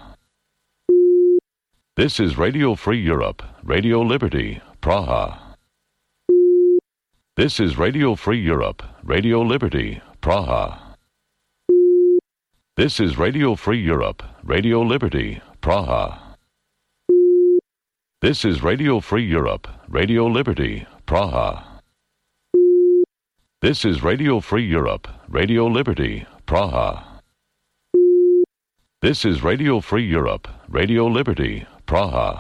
O: This is Radio Free Europe, Radio Liberty, Praha. This is Radio Free Europe, Radio Liberty, Praha. This is Radio Free Europe, Radio Liberty, Praha. This is Radio Free Europe, Radio Liberty, Praha. This is Radio Free Europe, Radio Liberty, Praha. This is Radio Free Europe, Radio Liberty, Praha.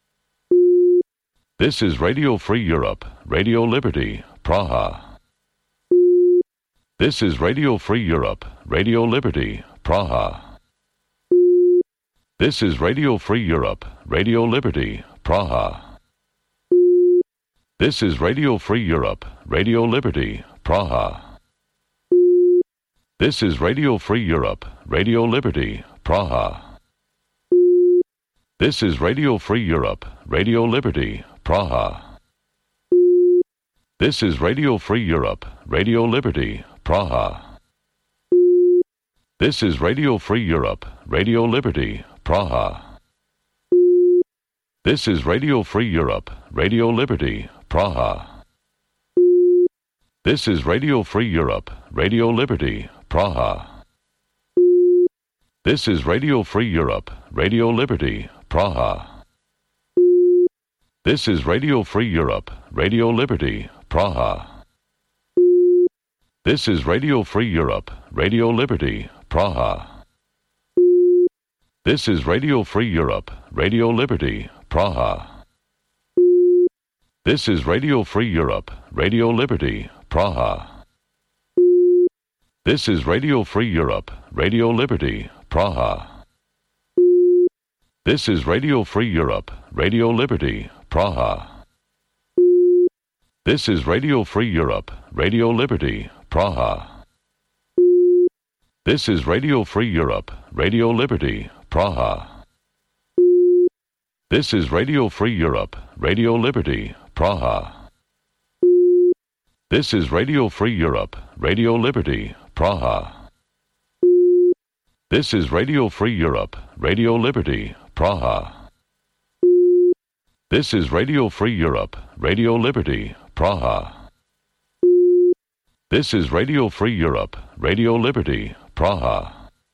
O: This is Radio Free Europe, Radio Liberty, Praha. This is Radio Free Europe, Radio Liberty, Praha. This is Radio Free Europe, Radio Liberty, Praha. This is Radio Free Europe, Radio Liberty, Praha. This is Radio Free Europe, Radio Liberty, Praha. This is Radio Free Europe, Radio Liberty, Praha. This is Radio Free Europe, Radio Liberty, Praha. This is Radio Free Europe, Radio Liberty, Praha. This is Radio Free Europe, Radio Liberty, Praha. This is Radio Free Europe, Radio Liberty, Praha. This is Radio Free Europe, Radio Liberty, Praha. This is Radio Free Europe, Radio Liberty, Praha. This is Radio Free Europe, Radio Liberty, Praha. This is Radio Free Europe, Radio Liberty, Praha. This is Radio Free Europe, Radio Liberty, Praha. This is Radio Free Europe, Radio Liberty, Praha. This is Radio Free Europe, Radio Liberty, Praha. This is Radio Free Europe, Radio Liberty, Praha. This is Radio Free Europe, Radio Liberty, Praha. This is Radio Free Europe, Radio Liberty, Praha. This is Radio Free Europe, Radio Liberty, Praha. This is Radio Free Europe, Radio Liberty, Praha. This is Radio Free Europe, Radio Liberty, Praha. This is Radio Free Europe, Radio Liberty, Praha.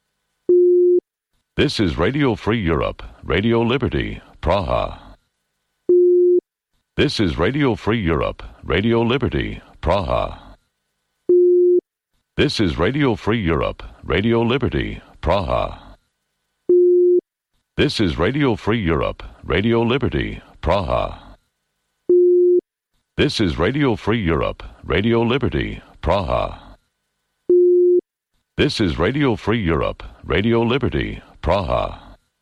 O: This is Radio Free Europe, Radio Liberty, Praha. This is Radio Free Europe, Radio Liberty, Praha. This is Radio Free Europe, Radio Liberty, Praha. This is Radio Free Europe, Radio Liberty, Praha. This is Radio Free Europe, Radio Liberty, Praha. This is Radio Free Europe, Radio Liberty, Praha.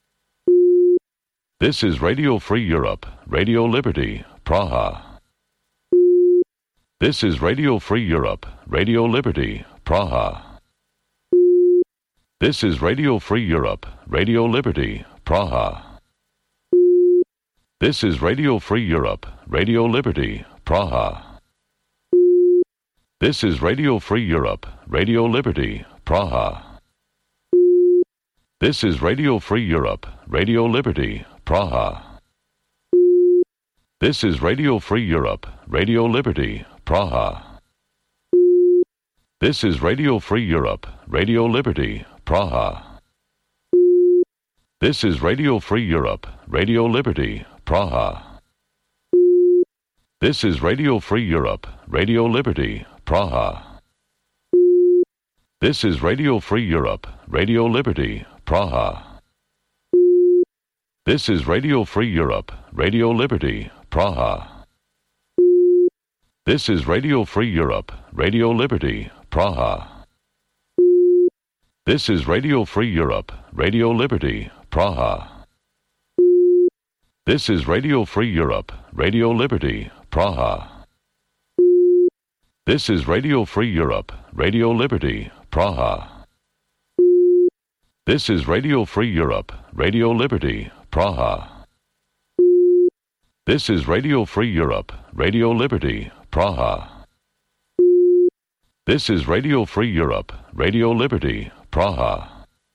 O: This is Radio Free Europe, Radio Liberty, Praha. This is Radio Free Europe, Radio Liberty, Praha. This is Radio Free Europe, Radio Liberty, Praha. This is Radio Free Europe, Radio Liberty, Praha. This is Radio Free Europe, Radio Liberty, Praha. This is Radio Free Europe, Radio Liberty, Praha. This is Radio Free Europe, Radio Liberty, Praha. This is Radio Free Europe, Radio Liberty, Praha. This is Radio Free Europe, Radio Liberty, Praha. This is Radio Free Europe, Radio Liberty, Praha. This is Radio Free Europe, Radio Liberty, Praha. This is Radio Free Europe, Radio Liberty, Praha. This is Radio Free Europe, Radio Liberty, Praha. This is Radio Free Europe, Radio Liberty, Praha. This is Radio Free Europe, Radio Liberty, Praha. This is Radio Free Europe, Radio Liberty, Praha. This is Radio Free Europe, Radio Liberty, Praha. This is Radio Free Europe, Radio Liberty, Praha. This is Radio Free Europe, Radio Liberty, Praha.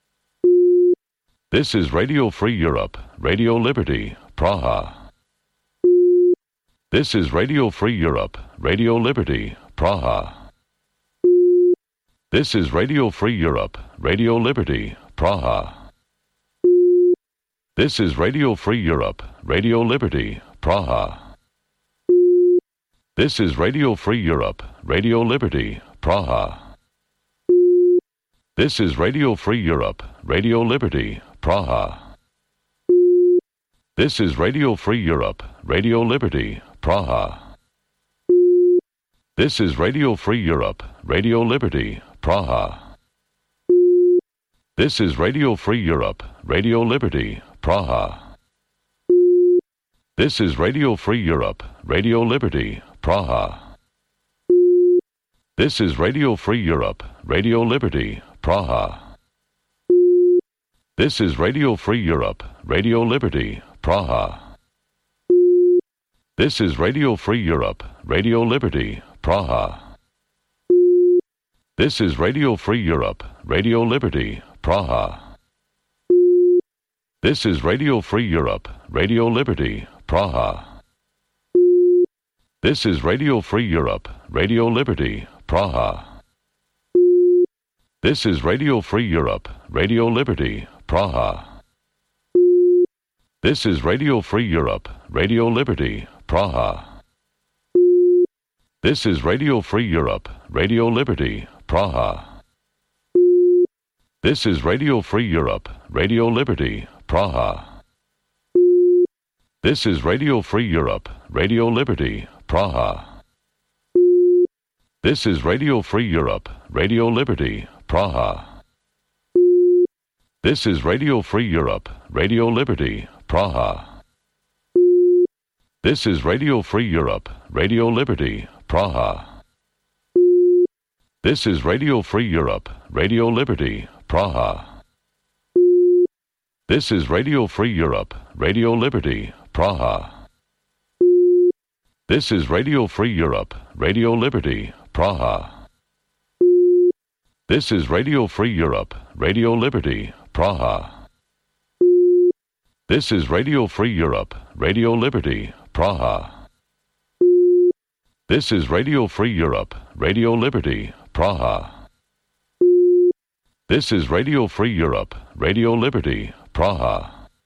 O: This is Radio Free Europe, Radio Liberty, Praha. This is Radio Free Europe, Radio Liberty, Praha. This is Radio Free Europe, Radio Liberty, Praha. This is Radio Free Europe, Radio Liberty, Praha. This is Radio Free Europe, Radio Liberty, Praha. This is Radio Free Europe, Radio Liberty, Praha. This is Radio Free Europe, Radio Liberty, Praha. This is Radio Free Europe, Radio Liberty, Praha. This is Radio Free Europe, Radio Liberty, Praha. This is Radio Free Europe, Radio Liberty, Praha. This is Radio Free Europe, Radio Liberty, Praha. This is Radio Free Europe, Radio Liberty, Praha. This is Radio Free Europe, Radio Liberty, Praha. This is Radio Free Europe, Radio Liberty, Praha. This is Radio Free Europe, Radio Liberty, Praha. This is Radio Free Europe, Radio Liberty, Praha. This is Radio Free Europe, Radio Liberty, Praha. This is Radio Free Europe, Radio Liberty, Praha. This is Radio Free Europe, Radio Liberty, Praha. This is Radio Free Europe, Radio Liberty, Praha. This is Radio Free Europe, Radio Liberty, Praha. This is Radio Free Europe, Radio Liberty, Praha. This is Radio Free Europe, Radio Liberty, Praha. This is Radio Free Europe, Radio Liberty, Praha. This is Radio Free Europe, Radio Liberty, Praha. This is Radio Free Europe, Radio Liberty, Praha. This is Radio Free Europe, Radio Liberty, Praha. This is Radio Free Europe, Radio Liberty, Praha. This is Radio Free Europe, Radio Liberty, Praha. This is Radio Free Europe, Radio Liberty, Praha. This is Radio Free Europe, Radio Liberty, Praha.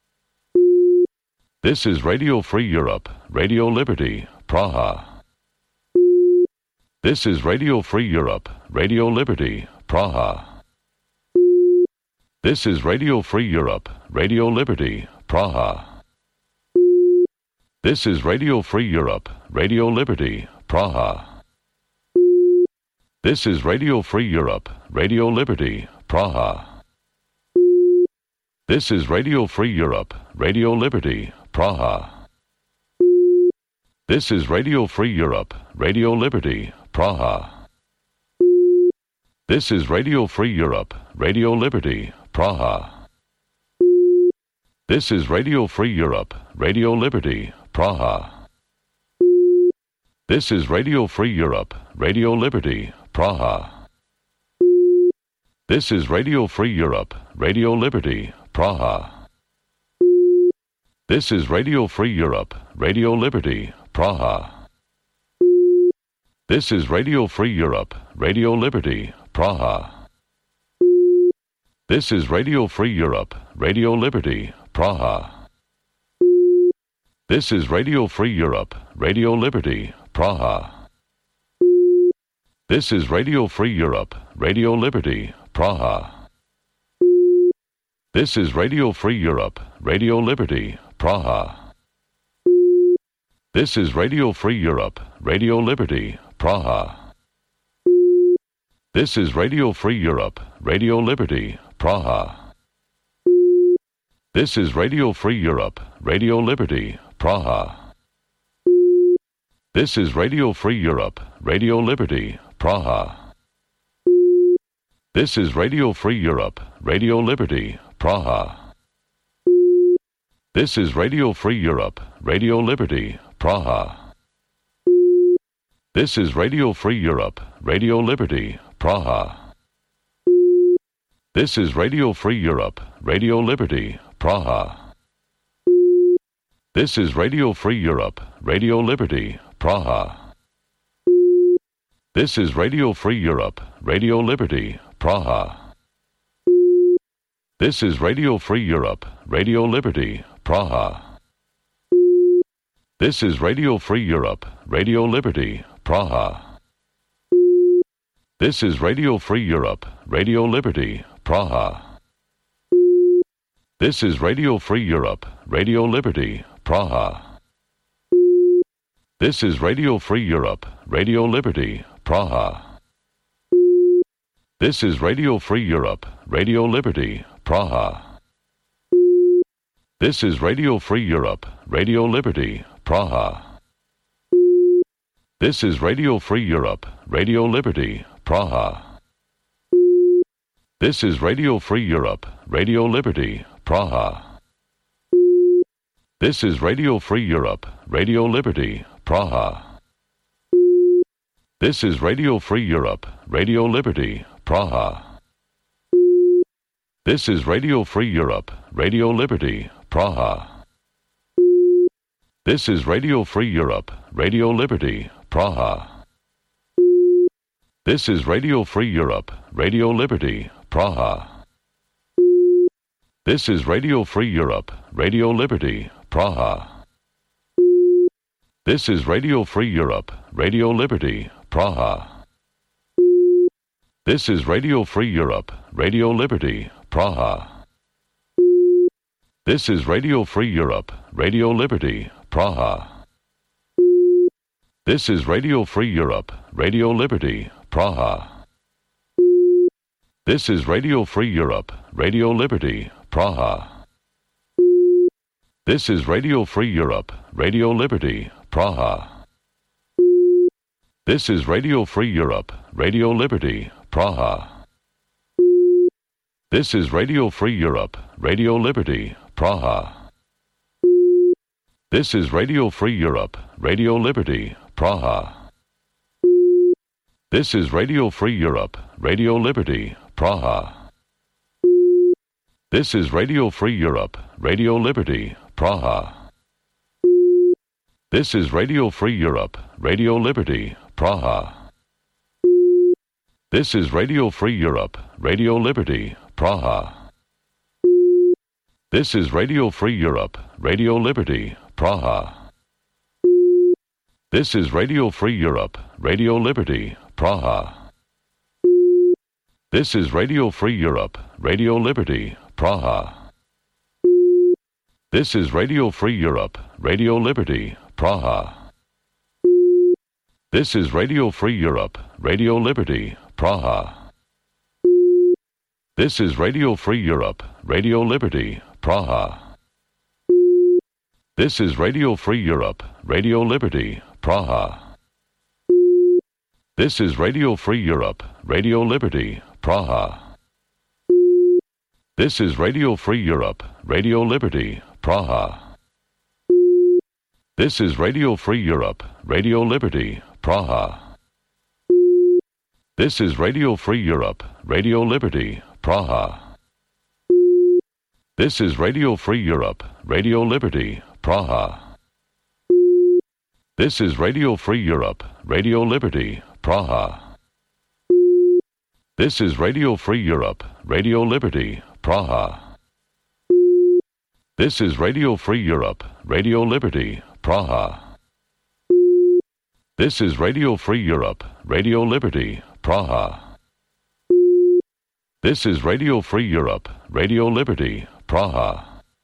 O: This is Radio Free Europe, Radio Liberty, Praha. This is Radio Free Europe, Radio Liberty, Praha. This is Radio Free Europe, Radio Liberty, Praha. This is Radio Free Europe, Radio Liberty, Praha. This is Radio Free Europe, Radio Liberty, Praha. This is Radio Free Europe, Radio Liberty, Praha. This is Radio Free Europe, Radio Liberty, Praha. This is Radio Free Europe, Radio Liberty, Praha. This is Radio Free Europe, Radio Liberty, Praha. This is Radio Free Europe, Radio Liberty, Praha. This is Radio Free Europe, Radio Liberty, Praha. This is Radio Free Europe, Radio Liberty, Praha. This is Radio Free Europe, Radio Liberty, Praha. This is Radio Free Europe, Radio Liberty, Praha. This is Radio Free Europe, Radio Liberty, Praha. This is Radio Free Europe, Radio Liberty, Praha. This is Radio Free Europe, Radio Liberty, Praha. This is Radio Free Europe, Radio Liberty, Praha. This is Radio Free Europe, Radio Liberty, Praha. This is Radio Free Europe, Radio Liberty, Praha. This is Radio Free Europe, Radio Liberty, Praha. This is Radio Free Europe, Radio Liberty, Praha. This is Radio Free Europe, Radio Liberty, Praha. This is Radio Free Europe, Radio Liberty, Praha. This is Radio Free Europe, Radio Liberty, Praha. This is Radio Free Europe, Radio Liberty, Praha. This is Radio Free Europe, Radio Liberty, Praha. This is Radio Free Europe, Radio Liberty, Praha. This is Radio Free Europe, Radio Liberty, Praha. This is Radio Free Europe, Radio Liberty, Praha. This is Radio Free Europe, Radio Liberty, Praha. This is Radio Free Europe, Radio Liberty, Praha. This is Radio Free Europe, Radio Liberty, Praha. This is Radio Free Europe, Radio Liberty, Praha. This is Radio Free Europe, Radio Liberty, Praha. This is Radio Free Europe, Radio Liberty, Praha. This is Radio Free Europe, Radio Liberty, Praha. This is Radio Free Europe, Radio Liberty, Praha. This is Radio Free Europe, Radio Liberty, Praha. This is Radio Free Europe, Radio Liberty, Praha. This is Radio Free Europe, Radio Liberty, Praha. This is Radio Free Europe, Radio Liberty, Praha. This is Radio Free Europe, Radio Liberty, Praha. This is Radio Free Europe, Radio Liberty, Praha. This is Radio Free Europe, Radio Liberty, Praha. This is Radio Free Europe, Radio Liberty, Praha. This is Radio Free Europe, Radio Liberty, Praha. This is Radio Free Europe, Radio Liberty, Praha. This is Radio Free Europe, Radio Liberty, Praha. This is Radio Free Europe, Radio Liberty, Praha. This is Radio Free Europe, Radio Liberty, Praha. This is Radio Free Europe, Radio Liberty, Praha. This is Radio Free Europe, Radio Liberty, Praha. This is Radio Free Europe, Radio Liberty, Praha. This is Radio Free Europe, Radio Liberty, Praha. This is Radio Free Europe, Radio Liberty, Praha. This is Radio Free Europe, Radio Liberty, Praha. This is Radio Free Europe, Radio Liberty, Praha. This is Radio Free Europe, Radio Liberty, Praha. This is Radio Free Europe, Radio Liberty, Praha. This is Radio Free Europe, Radio Liberty, Praha. This is Radio Free Europe, Radio Liberty, Praha. This is Radio Free Europe, Radio Liberty, Praha. This is Radio Free Europe, Radio Liberty, Praha. This is Radio Free Europe, Radio Liberty, Praha. This is Radio Free Europe, Radio Liberty, Praha. This is Radio Free Europe, Radio Liberty, Praha. This is Radio Free Europe, Radio Liberty, Praha. This is Radio Free Europe, Radio Liberty, Praha. This is Radio Free Europe, Radio Liberty, Praha. This is Radio Free Europe, Radio Liberty, Praha. This is Radio Free Europe, Radio Liberty, Praha.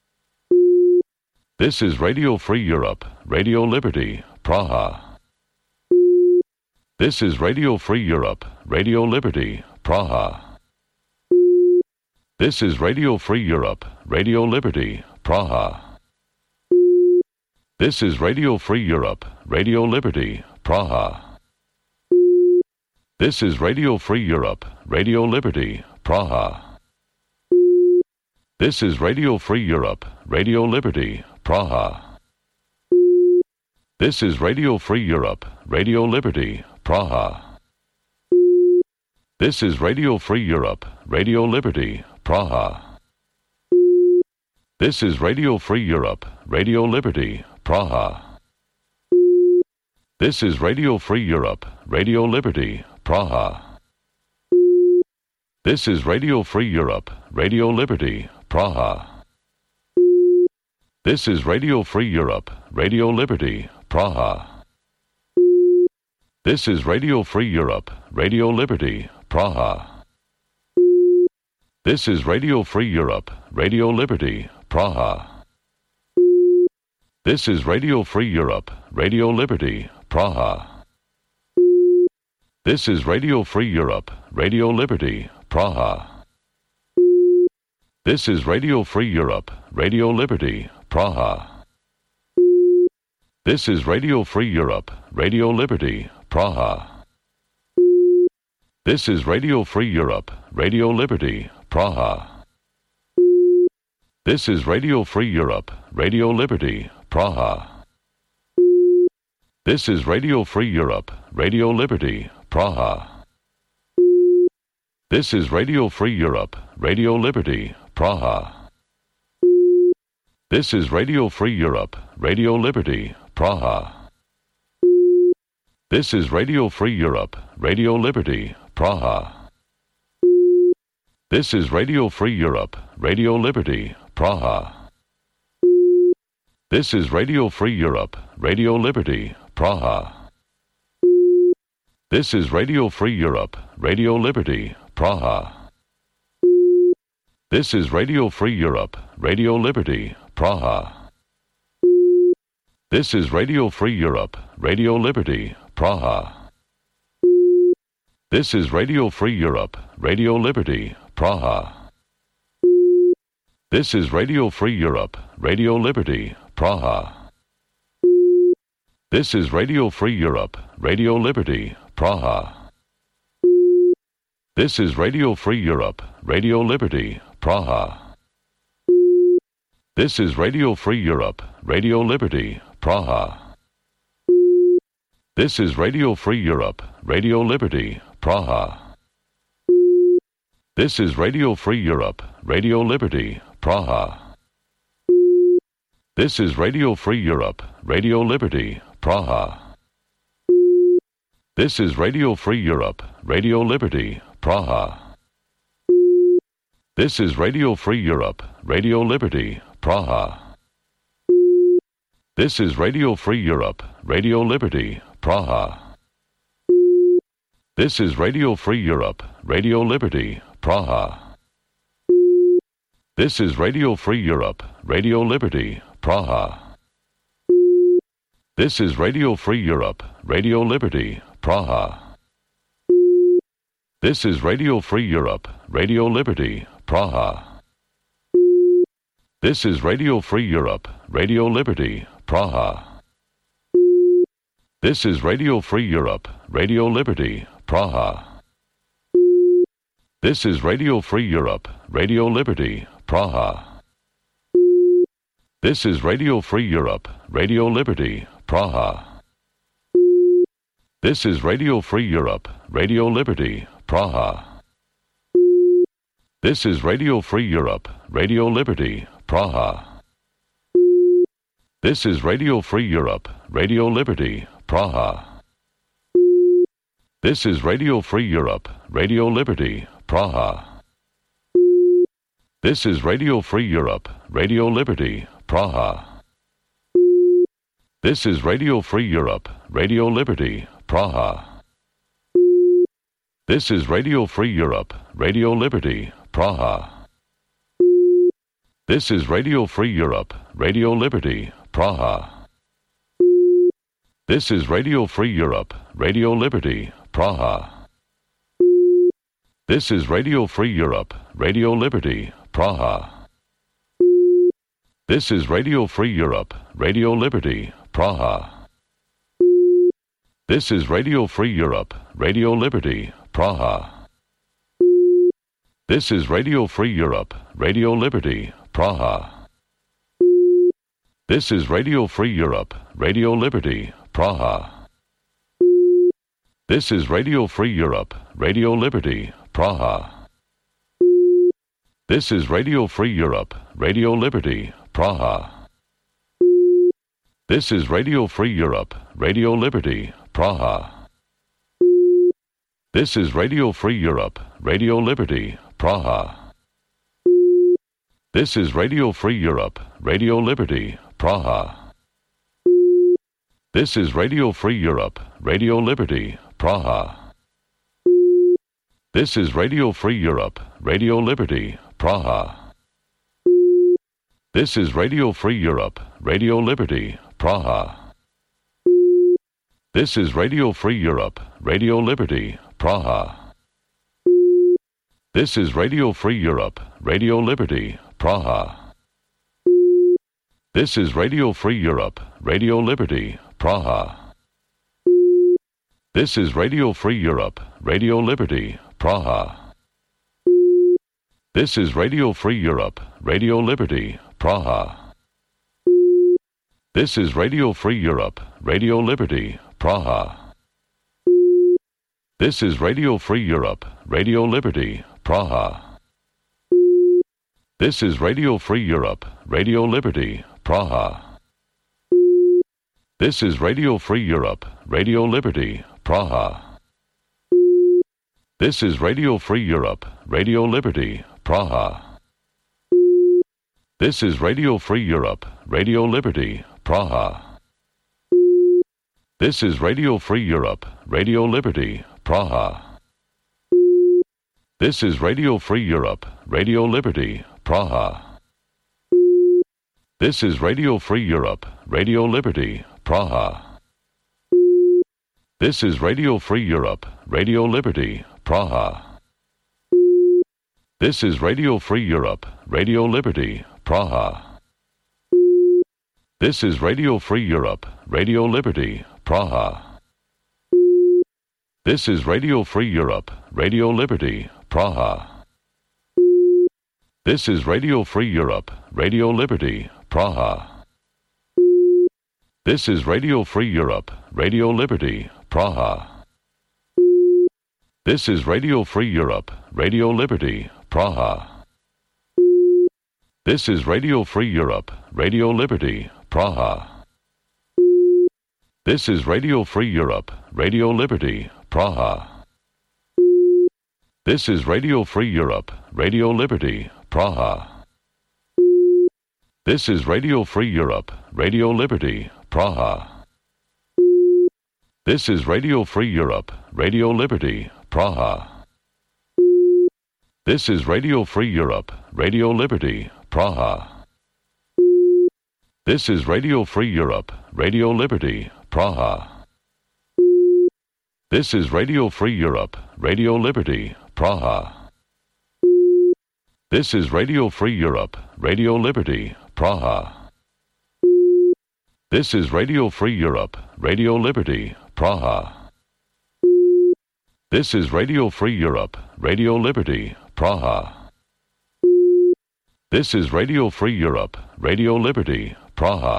O: This is Radio Free Europe, Radio Liberty, Praha. This is Radio Free Europe, Radio Liberty, Praha. This is Radio Free Europe, Radio Liberty, Praha. This is Radio Free Europe, Radio Liberty, Praha. This is Radio Free Europe, Radio Liberty, Praha. This is Radio Free Europe, Radio Liberty, Praha. This is Radio Free Europe, Radio Liberty, Praha. This is Radio Free Europe, Radio Liberty, Praha. This is Radio Free Europe, Radio Liberty, Praha. This is Radio Free Europe, Radio Liberty, Praha. This is Radio Free Europe, Radio Liberty, Praha. This is Radio Free Europe, Radio Liberty, Praha. This is Radio Free Europe, Radio Liberty, Praha. This is Radio Free Europe, Radio Liberty, Praha. This is Radio Free Europe, Radio Liberty, Praha. This is Radio Free Europe, Radio Liberty, Praha. This is Radio Free Europe, Radio Liberty, Praha. This is Radio Free Europe, Radio Liberty, Praha. This is Radio Free Europe, Radio Liberty, Praha. This is Radio Free Europe, Radio Liberty, Praha. This is Radio Free Europe, Radio Liberty, Praha. This is Radio Free Europe, Radio Liberty, Praha. This is Radio Free Europe, Radio Liberty, Praha. This is Radio Free Europe, Radio Liberty, Praha. This is Radio Free Europe, Radio Liberty, Praha. This is Radio Free Europe, Radio Liberty, Praha. This is Radio Free Europe, Radio Liberty, Praha. This is Radio Free Europe, Radio Liberty, Praha. This is Radio Free Europe, Radio Liberty, Praha. This is Radio Free Europe, Radio Liberty, Praha. This is Radio Free Europe, Radio Liberty, Praha. This is Radio Free Europe, Radio Liberty, Praha. This is Radio Free Europe, Radio Liberty, Praha. This is Radio Free Europe, Radio Liberty, Praha. This is Radio Free Europe, Radio Liberty, Praha. This is Radio Free Europe, Radio Liberty, Praha. This is Radio Free Europe, Radio Liberty, Praha. This is Radio Free Europe, Radio Liberty, Praha. This is Radio Free Europe, Radio Liberty, Praha. This is Radio Free Europe, Radio Liberty, Praha. This is Radio Free Europe, Radio Liberty, Praha. This is Radio Free Europe, Radio Liberty, Praha. This is Radio Free Europe, Radio Liberty, Praha. This is Radio Free Europe, Radio Liberty, Praha. This is Radio Free Europe, Radio Liberty, Praha. This is Radio Free Europe, Radio Liberty, Praha. This is Radio Free Europe, Radio Liberty, Praha. This is Radio Free Europe, Radio Liberty, Praha. This is Radio Free Europe, Radio Liberty, Praha. This is Radio Free Europe, Radio Liberty, Praha. This is Radio Free Europe, Radio Liberty, Praha. This is Radio Free Europe, Radio Liberty, Praha. This is Radio Free Europe, Radio Liberty, Praha. This is Radio Free Europe, Radio Liberty, Praha. This is Radio Free Europe, Radio Liberty, Praha. This is Radio Free Europe, Radio Liberty, Praha. This is Radio Free Europe, Radio Liberty, Praha. This is Radio Free Europe, Radio Liberty, Praha. This is Radio Free Europe, Radio Liberty, Praha. This is Radio Free Europe, Radio Liberty, Praha. This is Radio Free Europe, Radio Liberty, Praha. This is Radio Free Europe, Radio Liberty, Praha. This is Radio Free Europe, Radio Liberty, Praha. This is Radio Free Europe, Radio Liberty, Praha. This is Radio Free Europe, Radio Liberty, Praha. This is Radio Free Europe, Radio Liberty, Praha. This is Radio Free Europe, Radio Liberty, Praha. This is Radio Free Europe, Radio Liberty, Praha. This is Radio Free Europe, Radio Liberty, Praha. This is Radio Free Europe, Radio Liberty, Praha. This is Radio Free Europe, Radio Liberty, Praha. This is Radio Free Europe, Radio Liberty, Praha. This is Radio Free Europe, Radio Liberty, Praha. This is Radio Free Europe, Radio Liberty, Praha. This is Radio Free Europe, Radio Liberty, Praha. This is Radio Free Europe, Radio Liberty, Praha. This is Radio Free Europe, Radio Liberty, Praha. This is Radio Free Europe, Radio Liberty, Praha. This is Radio Free Europe, Radio Liberty, Praha. This is Radio Free Europe, Radio Liberty, Praha. This is Radio Free Europe, Radio Liberty, Praha. This is Radio Free Europe, Radio Liberty, Praha. This is Radio Free Europe, Radio Liberty, Praha. This is Radio Free Europe, Radio Liberty, Praha. This is Radio Free Europe, Radio Liberty, Praha. This is Radio Free Europe, Radio Liberty, Praha. This is Radio Free Europe, Radio Liberty, Praha. This is Radio Free Europe, Radio Liberty, Praha. This is Radio Free Europe, Radio Liberty, Praha. This is Radio Free Europe, Radio Liberty, Praha. This is Radio Free Europe, Radio Liberty, Praha. This is Radio Free Europe, Radio Liberty, Praha. This is Radio Free Europe, Radio Liberty, Praha. This is Radio Free Europe, Radio Liberty, Praha. This is Radio Free Europe, Radio Liberty, Praha. This is Radio Free Europe, Radio Liberty, Praha. This is Radio Free Europe, Radio Liberty, Praha. This is Radio Free Europe, Radio Liberty, Praha. This is Radio Free Europe, Radio Liberty, Praha. This is Radio Free Europe, Radio Liberty, Praha. This is Radio Free Europe, Radio Liberty, Praha. This is Radio Free Europe, Radio Liberty, Praha. This is Radio Free Europe, Radio Liberty, Praha.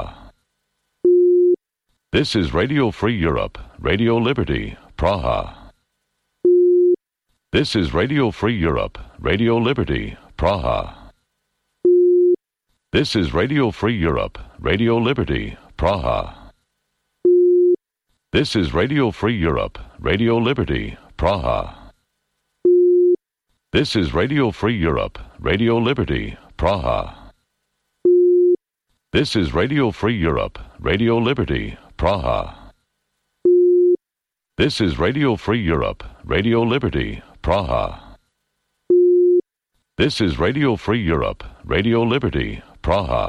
O: This is Radio Free Europe, Radio Liberty, Praha. This is Radio Free Europe, Radio Liberty, Praha. This is Radio Free Europe, Radio Liberty, Praha. This is Radio Free Europe, Radio Liberty, Praha. This is Radio Free Europe, Radio Liberty, Praha. This is Radio Free Europe, Radio Liberty, Praha. This is Radio Free Europe, Radio Liberty, Praha. This is Radio Free Europe, Radio Liberty, Praha.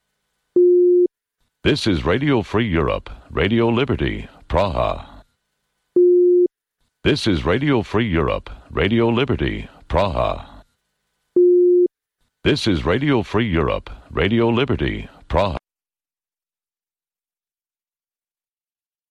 O: This is Radio Free Europe, Radio Liberty, Praha. This is Radio Free Europe, Radio Liberty, Praha. This is Radio Free Europe, Radio Liberty, Praha.